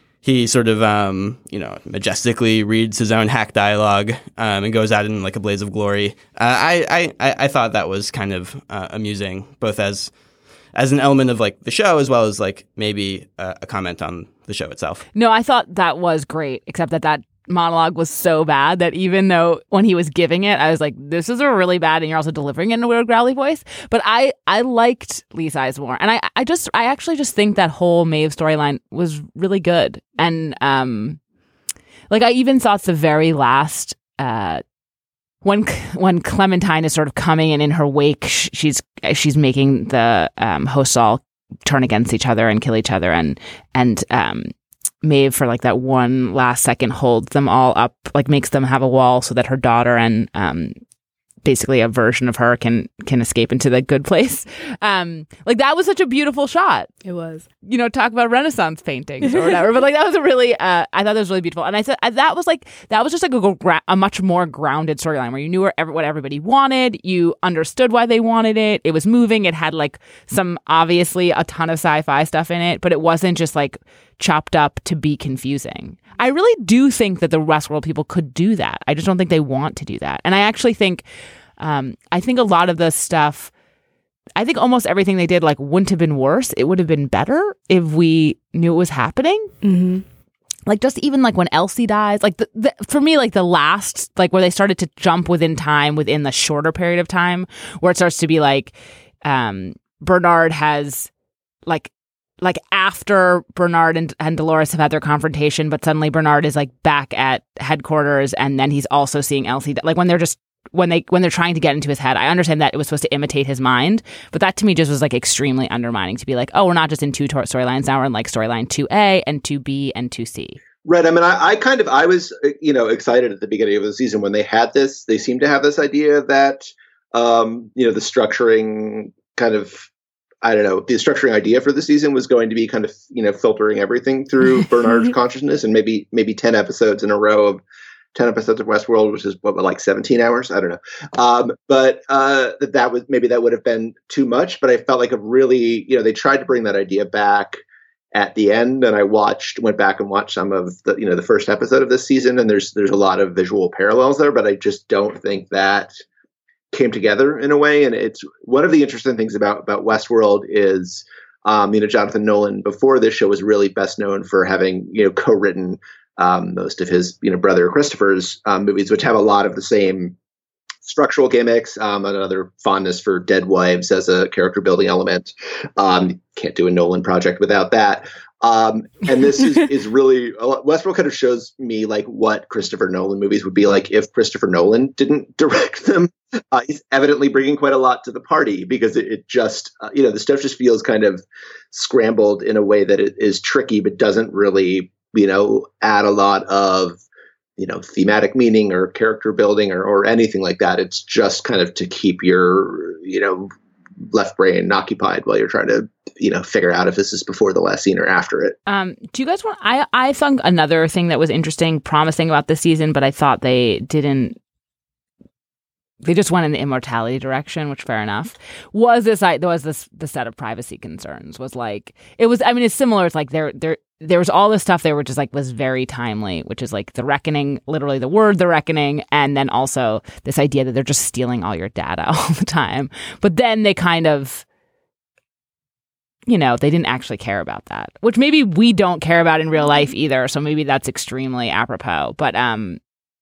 Speaker 6: he sort of um, you know majestically reads his own hack dialogue um, and goes out in like a blaze of glory. Uh, I, I I thought that was kind of uh, amusing, both as as an element of like the show as well as like maybe uh, a comment on the show itself.
Speaker 4: No, I thought that was great, except that that monologue was so bad that even though when he was giving it, I was like, this is a really bad, and you're also delivering it in a weird growly voice. But I, I liked Lee Sizemore. And I, I just, I actually just think that whole Maeve storyline was really good. And, um, like I even thought the very last, uh, when when Clementine is sort of coming and in her wake, she's she's making the um, hosts all turn against each other and kill each other, and and um, Maeve for like that one last second holds them all up, like makes them have a wall so that her daughter and um, basically a version of her can can escape into the good place. Um, like that was such a beautiful shot.
Speaker 7: It was.
Speaker 4: You know, talk about Renaissance paintings or whatever. But like that was a really, uh, I thought that was really beautiful. And I said uh, that was like that was just like a, gra- a much more grounded storyline where you knew where, what everybody wanted, you understood why they wanted it. It was moving. It had like some obviously a ton of sci-fi stuff in it, but it wasn't just like chopped up to be confusing. I really do think that the Westworld people could do that. I just don't think they want to do that. And I actually think, um, I think a lot of the stuff, I think almost everything they did like wouldn't have been worse. It would have been better if we knew it was happening.
Speaker 7: Mm-hmm.
Speaker 4: Like just even like when Elsie dies, like the, the, for me, like the last, like where they started to jump within time, within the shorter period of time, where it starts to be like, um, Bernard has like, like after Bernard and, and Dolores have had their confrontation, but suddenly Bernard is like back at headquarters, and then he's also seeing Elsie. Like when they're just when they when they're trying to get into his head. I understand that it was supposed to imitate his mind, but that to me just was like extremely undermining to be like, oh, we're not just in two tor- storylines now, we're in like storyline two A and two B and two C.
Speaker 5: Right. I mean, I, I kind of I was you know excited at the beginning of the season when they had this. They seemed to have this idea that um, you know the structuring kind of. I don't know, the structuring idea for the season was going to be kind of, you know, filtering everything through Bernard's consciousness, and maybe maybe ten episodes in a row of ten episodes of Westworld, which is what, like seventeen hours? I don't know. Um, but uh, that, that was maybe that would have been too much. But I felt like a really, you know, they tried to bring that idea back at the end, and I watched, went back and watched some of the, you know, the first episode of this season, and there's there's a lot of visual parallels there, but I just don't think that came together in a way. And it's one of the interesting things about about Westworld is um you know Jonathan Nolan before this show was really best known for having you know co-written um most of his you know brother Christopher's um, movies, which have a lot of the same structural gimmicks, um another fondness for dead wives as a character building element. Um can't do a Nolan project without that. Um, and this is, is really Westworld kind of shows me like what Christopher Nolan movies would be like if Christopher Nolan didn't direct them. Uh, he's evidently bringing quite a lot to the party because it, it just, uh, you know, the stuff just feels kind of scrambled in a way that it is tricky, but doesn't really, you know, add a lot of, you know, thematic meaning or character building or, or anything like that. It's just kind of to keep your, you know, left brain occupied while you're trying to, you know, figure out if this is before the last scene or after it.
Speaker 4: Um, do you guys want, I, I thought another thing that was interesting, promising about this season, but I thought they didn't, they just went in the immortality direction, which fair enough, was this, I, there was this, the set of privacy concerns was like, it was, I mean, it's similar. It's like there, there, there was all this stuff there, which is like, was very timely, which is like the reckoning, literally the word, the reckoning. And then also this idea that they're just stealing all your data all the time. But then they kind of, you know, they didn't actually care about that, which maybe we don't care about in real life either. So maybe that's extremely apropos. But, um,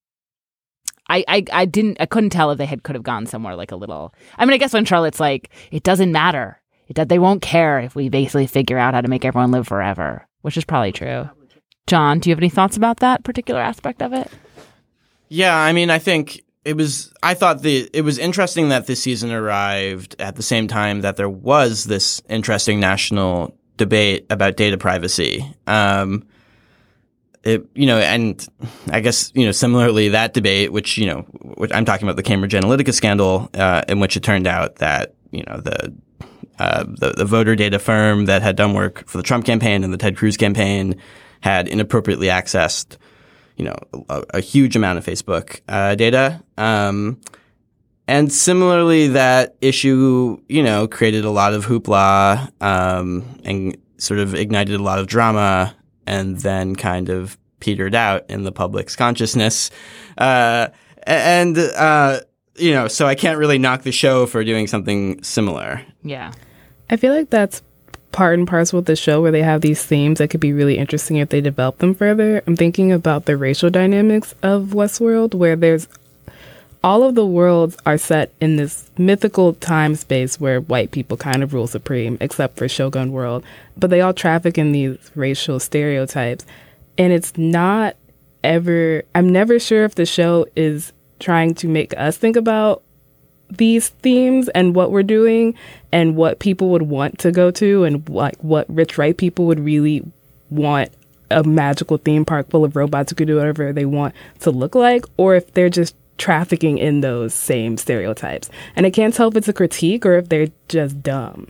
Speaker 4: I, I, I didn't, I couldn't tell if they had could have gone somewhere like a little. I mean, I guess when Charlotte's like, it doesn't matter. It does, they won't care if we basically figure out how to make everyone live forever, which is probably true. John, do you have any thoughts about that particular aspect of it?
Speaker 6: Yeah, I mean, I think it was. I thought the it was interesting that this season arrived at the same time that there was this interesting national debate about data privacy. Um, It, you know, and I guess, you know, similarly that debate, which, you know, which I'm talking about the Cambridge Analytica scandal, uh, in which it turned out that, you know, the, uh, the, the voter data firm that had done work for the Trump campaign and the Ted Cruz campaign had inappropriately accessed, you know, a, a huge amount of Facebook, uh, data. Um, and similarly, that issue, you know, created a lot of hoopla, um, and sort of ignited a lot of drama, and then kind of petered out in the public's consciousness. Uh, and, uh, you know, so I can't really knock the show for doing something similar.
Speaker 4: Yeah.
Speaker 7: I feel like that's part and parcel with the show where they have these themes that could be really interesting if they develop them further. I'm thinking about the racial dynamics of Westworld, where there's all of the worlds are set in this mythical time space where white people kind of rule supreme, except for Shogun World. But they all traffic in these racial stereotypes. And it's not ever, I'm never sure if the show is trying to make us think about these themes and what we're doing and what people would want to go to and like what rich white people would really want a magical theme park full of robots who could do whatever they want to look like, or if they're just trafficking in those same stereotypes. And I can't tell if it's a critique or if they're just dumb.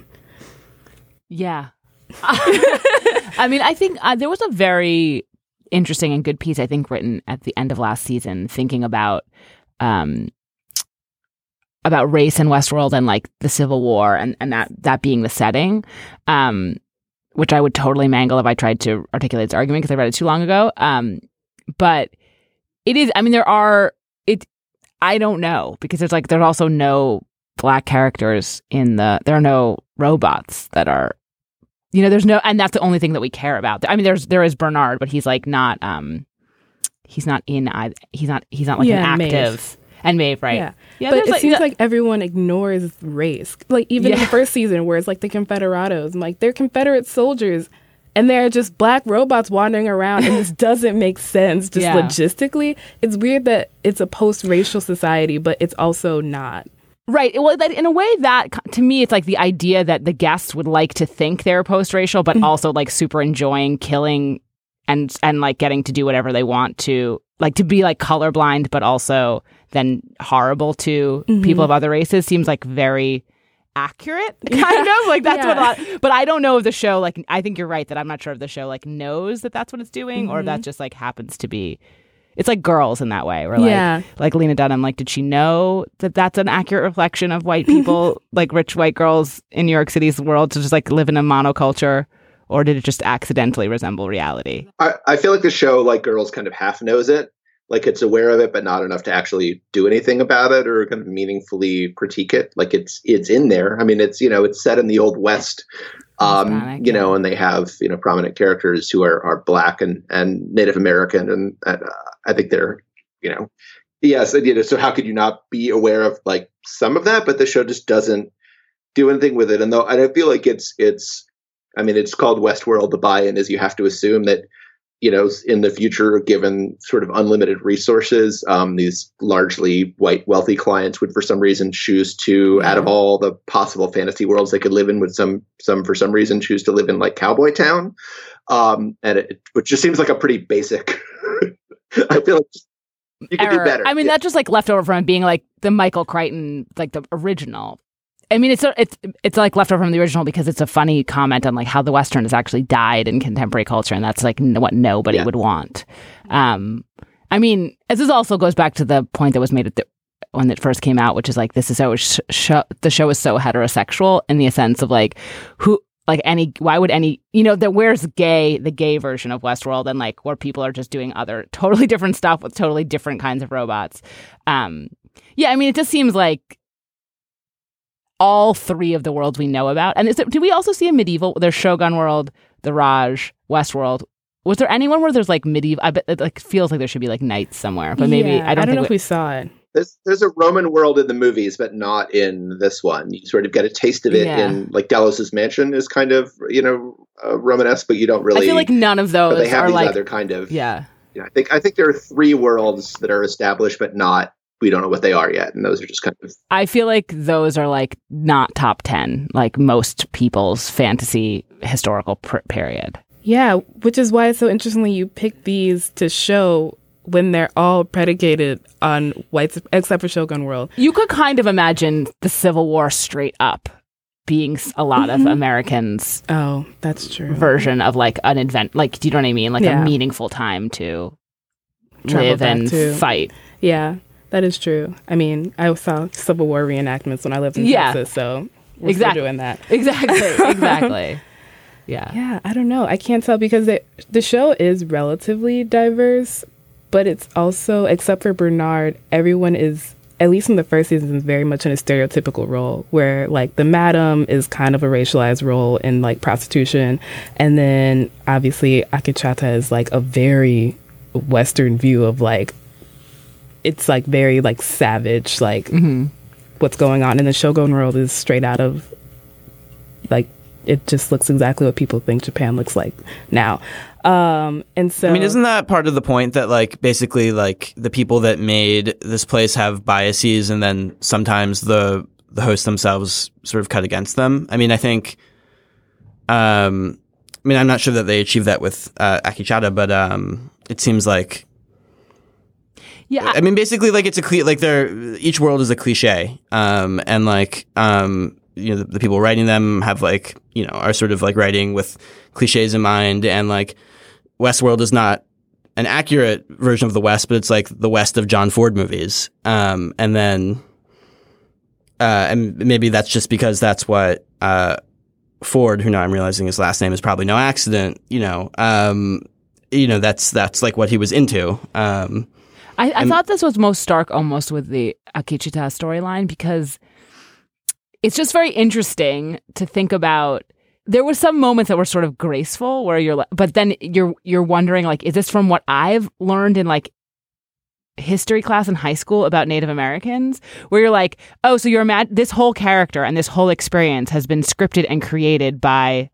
Speaker 4: Yeah. I mean, I think uh, there was a very interesting and good piece, I think, written at the end of last season, thinking about um, about race in Westworld and like the Civil War and, and that, that being the setting, um, which I would totally mangle if I tried to articulate this argument because I read it too long ago. Um, but it is, I mean, there are, it, I don't know, because there's like, there's also no black characters in the, there are no robots that are, you know, there's no, and that's the only thing that we care about. I mean, there's, there is Bernard, but he's like not, um, he's not in, either, he's not, he's not like
Speaker 7: yeah,
Speaker 4: an active,
Speaker 7: Maeve.
Speaker 4: and Maeve, right?
Speaker 7: Yeah.
Speaker 4: Yeah,
Speaker 7: but it
Speaker 4: like,
Speaker 7: seems
Speaker 4: yeah.
Speaker 7: like everyone ignores race. Like even
Speaker 4: Yeah.
Speaker 7: in the first season where it's like the Confederados, I'm like, they're Confederate soldiers and they're just black robots wandering around and this doesn't make sense just
Speaker 4: Yeah.
Speaker 7: logistically. It's weird that it's a post-racial society, but it's also not.
Speaker 4: Right. Well, that, in a way, that to me, it's like the idea that the guests would like to think they're post-racial, but also like super enjoying killing and and like getting to do whatever they want to, like to be like colorblind, but also then horrible to
Speaker 7: Mm-hmm.
Speaker 4: people of other races seems like very accurate, kind of like that's
Speaker 7: Yeah.
Speaker 4: what a lot. But I don't know if the show, like, I think you're right that I'm not sure if the show like knows that that's what it's doing, or if that just like happens to be. It's like Girls in that way, where like,
Speaker 7: Yeah.
Speaker 4: like Lena Dunham, like, did she know that that's an accurate reflection of white people, like rich white girls in New York City's world, to just like live in a monoculture, or did it just accidentally resemble reality?
Speaker 5: I, I feel like the show, like Girls, kind of half knows it. Like it's aware of it, but not enough to actually do anything about it or kind of meaningfully critique it. Like it's it's in there. I mean, it's, you know, it's set in the Old West, um,
Speaker 4: Hispanic,
Speaker 5: you know,
Speaker 4: yeah.
Speaker 5: and they have, you know, prominent characters who are, are Black and, and Native American. And, and uh, I think they're, you know, yes. You know, so how could you not be aware of like some of that? But the show just doesn't do anything with it. And though I don't feel like it's, it's, I mean, it's called Westworld. The buy-in is you have to assume that, you know, in the future, given sort of unlimited resources, um, these largely white wealthy clients would, for some reason, choose to, yeah. out of all the possible fantasy worlds they could live in, would some some for some reason choose to live in like Cowboy Town, um, and it, which just seems like a pretty basic. I feel like you could
Speaker 4: error.
Speaker 5: do better.
Speaker 4: I mean,
Speaker 5: yeah.
Speaker 4: that's just like left over from being like the Michael Crichton, like the original. I mean, it's it's it's like left over from the original because it's a funny comment on like how the Western has actually died in contemporary culture, and that's like what nobody yeah. would want. Um, I mean, this also goes back to the point that was made at the, when it first came out, which is like this is so sh- sh- the show is so heterosexual in the sense of like who like any why would any you know that where's gay the gay version of Westworld and like where people are just doing other totally different stuff with totally different kinds of robots. Um, yeah, I mean, it just seems like. All three of the worlds we know about. And is it, did we also see a medieval? There's Shogun World, the Raj, Westworld. Was there anyone where there's like medieval? I bet it like feels like there should be like knights somewhere, but maybe
Speaker 7: yeah,
Speaker 4: I don't,
Speaker 7: I don't
Speaker 4: think
Speaker 7: know
Speaker 4: we,
Speaker 7: if we saw it.
Speaker 5: There's there's a Roman world in the movies, but not in this one. You sort of get a taste of it
Speaker 4: yeah.
Speaker 5: in like Delos's mansion is kind of you know uh, Romanesque, but you don't really.
Speaker 4: I feel like none of those
Speaker 5: but they have
Speaker 4: are
Speaker 5: these
Speaker 4: like
Speaker 5: other kind of.
Speaker 4: Yeah.
Speaker 5: Yeah, I think I think there are three worlds that are established, but not. We don't know what they are yet, and those are just kind of.
Speaker 4: I feel like those are like not top ten, like most people's fantasy historical pr- period.
Speaker 7: Yeah, which is why it's so interestingly you pick these to show when they're all predicated on whites, except for Shogun World.
Speaker 4: You could kind of imagine the Civil War straight up being a lot
Speaker 7: mm-hmm.
Speaker 4: of Americans.
Speaker 7: Oh, that's true.
Speaker 4: Version of like an event, like do you know what I mean? Like
Speaker 7: yeah.
Speaker 4: a meaningful time to
Speaker 7: Travel
Speaker 4: live and
Speaker 7: to.
Speaker 4: fight.
Speaker 7: Yeah. That is true. I mean, I saw Civil War reenactments when I lived in
Speaker 4: yeah.
Speaker 7: Texas, so we're
Speaker 4: exactly.
Speaker 7: still doing that.
Speaker 4: Exactly. Exactly. Yeah.
Speaker 7: Yeah, I don't know. I can't tell because it, the show is relatively diverse, but it's also, except for Bernard, everyone is, at least in the first season, is very much in a stereotypical role where, like, the madam is kind of a racialized role in, like, prostitution. And then, obviously, Akichata is, like, a very Western view of, like, it's like very like savage, like
Speaker 4: mm-hmm.
Speaker 7: what's going on. And the Shogun World is straight out of like it just looks exactly what people think Japan looks like now. Um, and so
Speaker 6: I mean, isn't that part of the point that like basically like the people that made this place have biases, and then sometimes the the hosts themselves sort of cut against them? I mean, I think. Um, I mean, I'm not sure that they achieved that with uh, Akichata, but um, it seems like.
Speaker 4: Yeah,
Speaker 6: I mean, basically, like it's a cli- like they're each world is a cliche, um, and like um, you know the, the people writing them have like you know are sort of like writing with cliches in mind, and like Westworld is not an accurate version of the West, but it's like the West of John Ford movies, um, and then uh, and maybe that's just because that's what uh, Ford, who now I'm realizing his last name is probably no accident, you know, um, you know that's that's like what he was into. Um,
Speaker 4: I, I thought this was most stark almost with the Akichita storyline because it's just very interesting to think about. There were some moments that were sort of graceful where you're like, but then you're you're wondering like, is this from what I've learned in like history class in high school about Native Americans? Where you're like, oh, so you're mad. This whole character and this whole experience has been scripted and created by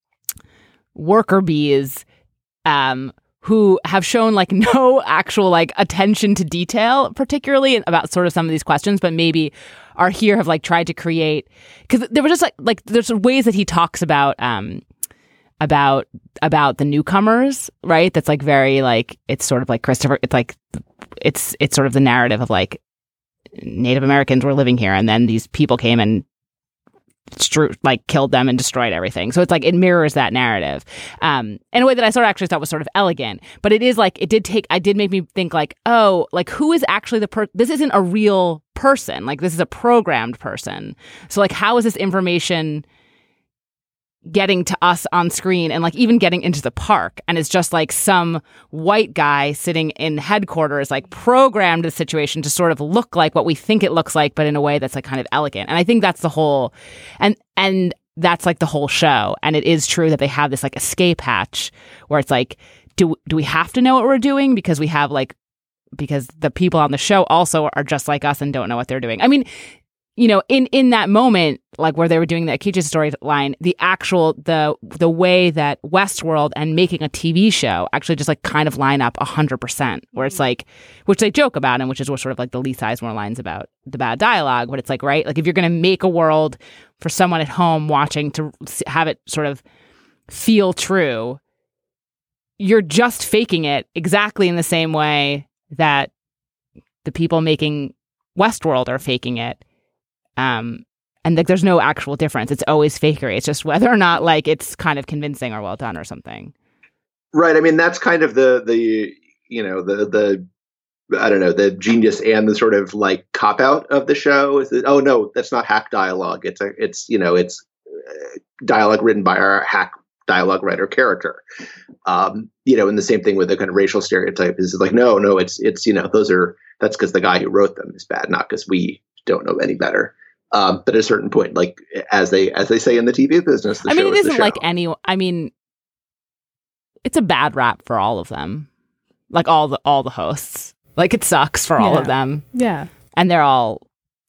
Speaker 4: worker bees, um. who have shown like no actual like attention to detail, particularly about sort of some of these questions, but maybe are here have like tried to create because there were just like like there's ways that he talks about um about about the newcomers, right? That's like very like it's sort of like Christopher. It's like it's it's sort of the narrative of like Native Americans were living here, and then these people came and. Stru- like killed them and destroyed everything. So it's like it mirrors that narrative um, in a way that I sort of actually thought was sort of elegant. But it is like it did take. I did make me think like, oh, like who is actually the per? This isn't a real person. Like this is a programmed person. So like how is this information getting to us on screen and like even getting into the park? And it's just like some white guy sitting in headquarters like programmed the situation to sort of look like what we think it looks like, but in a way that's like kind of elegant. And I think that's the whole and and that's like the whole show. And it is true that they have this like escape hatch where it's like, do do we have to know what we're doing because we have like because the people on the show also are just like us and don't know what they're doing. I mean, you know, in, in that moment, like where they were doing the Akicha storyline, the actual, the the way that Westworld and making a T V show actually just like kind of line up one hundred percent, where it's like, which they joke about, and which is what sort of like the Lee Sizemore lines about the bad dialogue, but it's like, right, like if you're going to make a world for someone at home watching to have it sort of feel true, you're just faking it exactly in the same way that the people making Westworld are faking it. Um, and like, there's no actual difference. It's always fakery. It's just whether or not like it's kind of convincing or well done or something.
Speaker 5: Right. I mean, that's kind of the, the, you know, the, the, I don't know, the genius and the sort of like cop out of the show is that, oh no, that's not hack dialogue. It's a, it's, you know, it's dialogue written by our hack dialogue writer character. Um, you know, and the same thing with the kind of racial stereotype is like, no, no, it's, it's, you know, those are, that's because the guy who wrote them is bad, not because we don't know any better. Um, but at a certain point, like as they as they say in the T V business, the
Speaker 4: I mean,
Speaker 5: show
Speaker 4: it
Speaker 5: is the
Speaker 4: isn't
Speaker 5: show.
Speaker 4: like any. I mean, it's a bad rap for all of them, like all the all the hosts. Like it sucks for all
Speaker 7: Yeah.
Speaker 4: of them,
Speaker 7: Yeah.
Speaker 4: and they're all.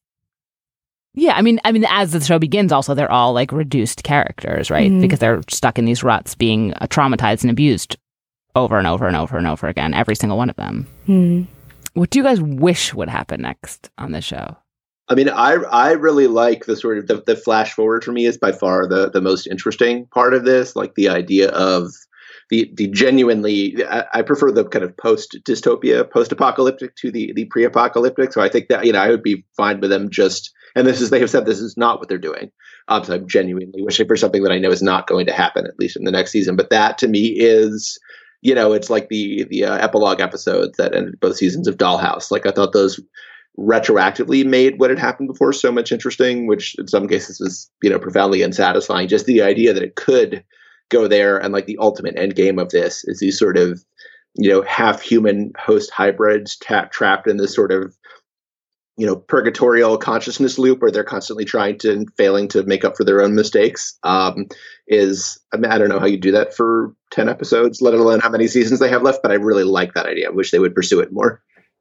Speaker 4: Yeah, I mean, I mean, as the show begins, also they're all like reduced characters, right?
Speaker 7: Mhm.
Speaker 4: Because they're stuck in these ruts, being uh, traumatized and abused over and over and over and over again. Every single one of them.
Speaker 7: Hmm.
Speaker 4: What do you guys wish would happen next on this show?
Speaker 5: I mean, I I really like the sort of the, the flash forward for me is by far the the most interesting part of this. Like the idea of the the genuinely, I, I prefer the kind of post dystopia, post apocalyptic to the the pre apocalyptic. So I think that, you know, I would be fine with them just. And this is, they have said this is not what they're doing. Um, so I'm genuinely wishing for something that I know is not going to happen, at least in the next season. But that to me is, you know, it's like the the uh, epilogue episodes that ended both seasons of Dollhouse. Like I thought those retroactively made what had happened before so much interesting, which in some cases was, you know, profoundly unsatisfying. Just the idea that it could go there, and like the ultimate end game of this is these sort of, you know, half human host hybrids ta- trapped in this sort of, you know, purgatorial consciousness loop where they're constantly trying to and failing to make up for their own mistakes. Um, is, I mean, I don't know how you do that for ten episodes, let alone how many seasons they have left, but I really like that idea. I wish they would pursue it more.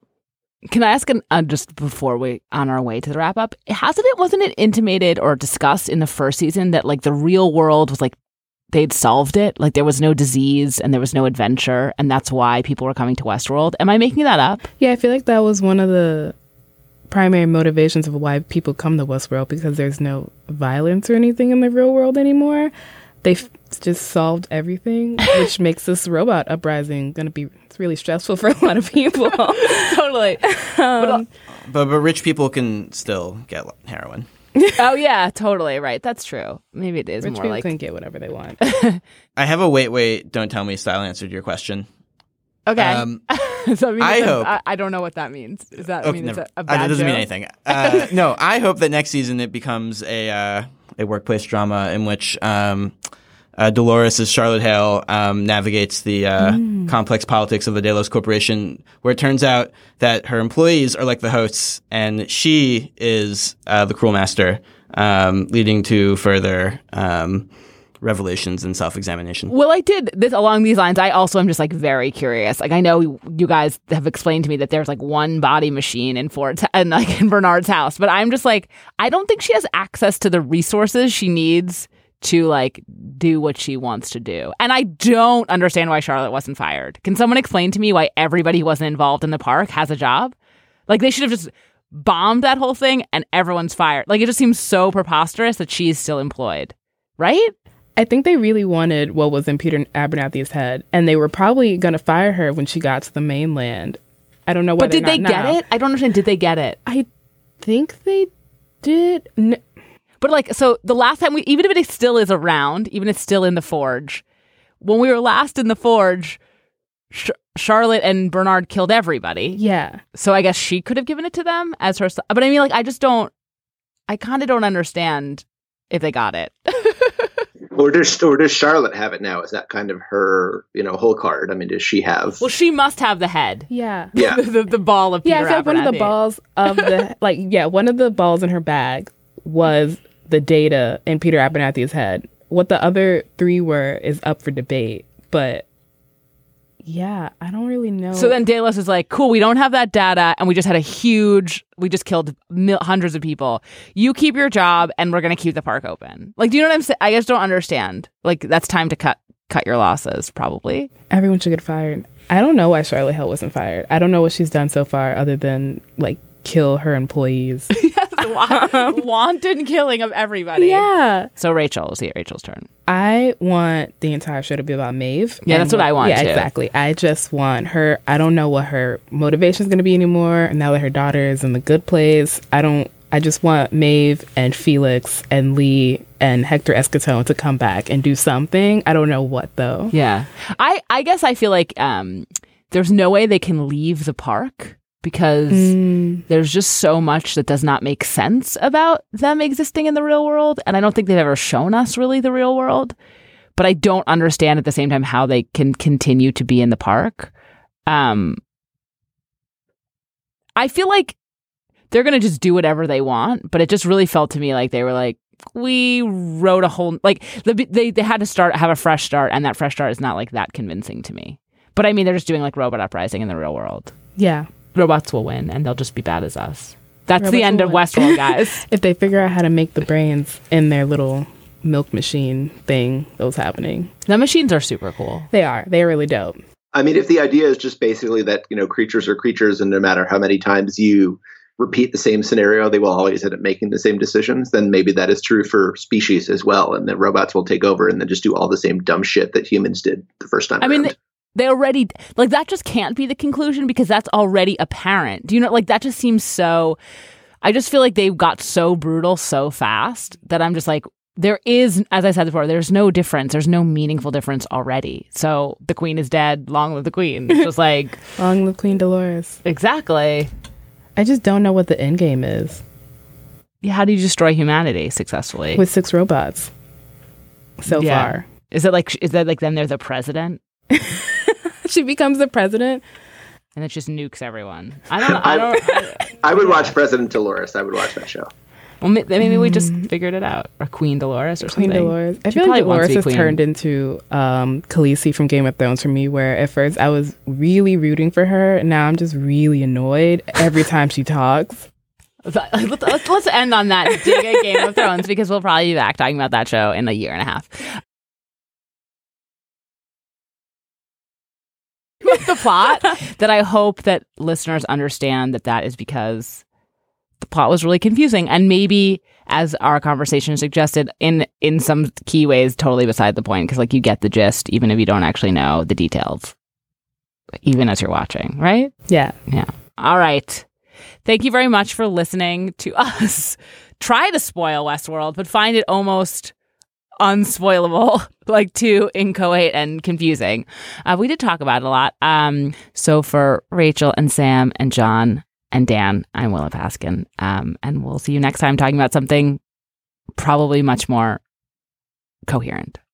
Speaker 4: Can I ask, an, uh, just before we on our way to the wrap up, hasn't it, wasn't it intimated or discussed in the first season that like the real world was like, they'd solved it? Like there was no disease and there was no adventure, and that's why people were coming to Westworld. Am I making that up?
Speaker 7: Yeah, I feel like that was one of the primary motivations of why people come to Westworld, because there's no violence or anything in the real world anymore. They've just solved everything, which makes this robot uprising going to be it's really stressful for a lot of people.
Speaker 4: Totally.
Speaker 7: Um,
Speaker 6: But but rich people can still get heroin.
Speaker 4: Oh yeah, totally right. That's true. Maybe it is
Speaker 7: rich
Speaker 4: more
Speaker 7: people
Speaker 4: like
Speaker 7: can get whatever they want.
Speaker 6: I have a wait, wait, don't tell me style answer to your question.
Speaker 4: okay.
Speaker 6: Um,
Speaker 4: so, I, mean,
Speaker 6: I
Speaker 4: it's a-
Speaker 6: hope-
Speaker 4: I, I don't know what that means. Does that
Speaker 6: Okay,
Speaker 4: mean
Speaker 6: never-
Speaker 4: it's a, a
Speaker 6: uh,
Speaker 4: bad
Speaker 6: that doesn't mean
Speaker 4: joke?
Speaker 6: anything. Uh, no, I hope that next season it becomes a uh, a workplace drama in which um, uh, Dolores as Charlotte Hale um, navigates the uh,
Speaker 4: Mm.
Speaker 6: complex politics of the Delos Corporation, where it turns out that her employees are like the hosts, and she is uh, the cruel master, um, leading to further um, revelations and self-examination.
Speaker 4: Well, I did this along these lines. I also am just like very curious. Like I know you guys have explained to me that there's like one body machine in Ford's and like in Bernard's house, but I'm just like, I don't think she has access to the resources she needs to like do what she wants to do. And I don't understand why Charlotte wasn't fired. Can someone explain to me why everybody who wasn't involved in the park has a job? Like they should have just bombed that whole thing and everyone's fired. Like it just seems so preposterous that she's still employed, right?
Speaker 7: I think they really wanted what was in Peter Abernathy's head, and they were probably going to fire her when she got to the mainland. I don't know why.
Speaker 4: But did they
Speaker 7: they're not
Speaker 4: get
Speaker 7: now.
Speaker 4: it? I don't understand. Did they get it?
Speaker 7: I think they did. N-
Speaker 4: But like, so the last time we, even if it still is around, even if it's still in the Forge, when we were last in the Forge, Sh- Charlotte and Bernard killed everybody.
Speaker 7: yeah.
Speaker 4: So I guess she could have given it to them as her. But I mean, like, I just don't, I kind of don't understand if they got it.
Speaker 5: Or does or does Charlotte have it now? Is that kind of her, you know, whole card? I mean, does she have?
Speaker 4: Well, she must have the head.
Speaker 7: Yeah.
Speaker 5: Yeah.
Speaker 4: the, the, the ball of Peter
Speaker 7: Yeah, I feel like one of the
Speaker 4: Abernathy.
Speaker 7: balls of the, like, yeah, one of the balls in her bag was the data in Peter Abernathy's head. What the other three were is up for debate. But Yeah, I don't really know.
Speaker 4: So then Delos is like, cool, we don't have that data, and we just had a huge, we just killed mil- hundreds of people. You keep your job, and we're going to keep the park open. Like, do you know what I'm saying? I just don't understand. Like, that's time to cut cut your losses, probably.
Speaker 7: Everyone should get fired. I don't know why Charlotte Hill wasn't fired. I don't know what she's done so far other than, like, kill her employees.
Speaker 4: Yes, wa- wanton killing of everybody.
Speaker 7: Yeah.
Speaker 4: So Rachel, see Rachel's turn.
Speaker 7: I want the entire show to be about Maeve.
Speaker 4: Yeah, that's what I want,
Speaker 7: Yeah,
Speaker 4: too.
Speaker 7: exactly. I just want her. I don't know what her motivation is going to be anymore. Now that her daughter is in the good place, I don't. I just want Maeve and Felix and Lee and Hector Escatone to come back and do something. I don't know what though.
Speaker 4: Yeah, I I guess I feel like um, there's no way they can leave the park because
Speaker 7: Mm.
Speaker 4: there's just so much that does not make sense about them existing in the real world, and I don't think they've ever shown us really the real world. But I don't understand at the same time how they can continue to be in the park. Um, I feel like they're going to just do whatever they want, but it just really felt to me like they were like, we wrote a whole, like the, they, they had to start, have a fresh start, and that fresh start is not like that convincing to me. But I mean, they're just doing like Robot Uprising in the real world.
Speaker 7: Yeah.
Speaker 4: Robots will win, and they'll just be bad as us. That's
Speaker 7: Robots
Speaker 4: the end
Speaker 7: will
Speaker 4: of
Speaker 7: win.
Speaker 4: Westworld, guys.
Speaker 7: If they figure out how to make the brains in their little milk machine thing that was happening.
Speaker 4: The machines are super cool.
Speaker 7: They are. They're really dope.
Speaker 5: I mean, if the idea is just basically that, you know, creatures are creatures, and no matter how many times you repeat the same scenario, they will always end up making the same decisions, then maybe that is true for species as well. And that robots will take over and then just do all the same dumb shit that humans did the first time
Speaker 4: I
Speaker 5: around.
Speaker 4: mean, they already, like, that just can't be the conclusion because that's already apparent. Do you know, like, that just seems so, I just feel like they got so brutal so fast that I'm just like, there is, as I said before, there's no difference. There's no meaningful difference already. So the queen is dead. Long live the queen. It's just like,
Speaker 7: Long live Queen Dolores.
Speaker 4: exactly.
Speaker 7: I just don't know what the end game is
Speaker 4: Yeah, how do you destroy humanity successfully?
Speaker 7: with six robots so
Speaker 4: Yeah.
Speaker 7: far.
Speaker 4: Is it like, is that like then they're the president
Speaker 7: She becomes the president.
Speaker 4: and it just nukes everyone? I don't know. I don't, I,
Speaker 5: I would watch President Dolores. I would watch that show.
Speaker 4: well, ma- maybe we just figured it out. Or Queen Dolores or
Speaker 7: Queen
Speaker 4: something.
Speaker 7: Dolores. I
Speaker 4: She
Speaker 7: feel like
Speaker 4: probably wants
Speaker 7: Dolores
Speaker 4: to be
Speaker 7: has
Speaker 4: queen.
Speaker 7: turned into um, Khaleesi from Game of Thrones for me, where at first I was really rooting for her, and now I'm just really annoyed every time she talks.
Speaker 4: let's, let's, let's end on that dig at Game of Thrones because we'll probably be back talking about that show in a year and a half. With the plot, that I hope that listeners understand that that is because the plot was really confusing and maybe, as our conversation suggested, in in some key ways, totally beside the point because like you get the gist even if you don't actually know the details, even as you're watching, right?
Speaker 7: Yeah.
Speaker 4: Yeah. All right. Thank you very much for listening to us try to spoil Westworld, but find it almost unspoilable, like too inchoate and confusing. Uh, we did talk about it a lot. Um, so for Rachel and Sam and John and Dan, I'm Willa Paskin. Um, and we'll see you next time talking about something probably much more coherent.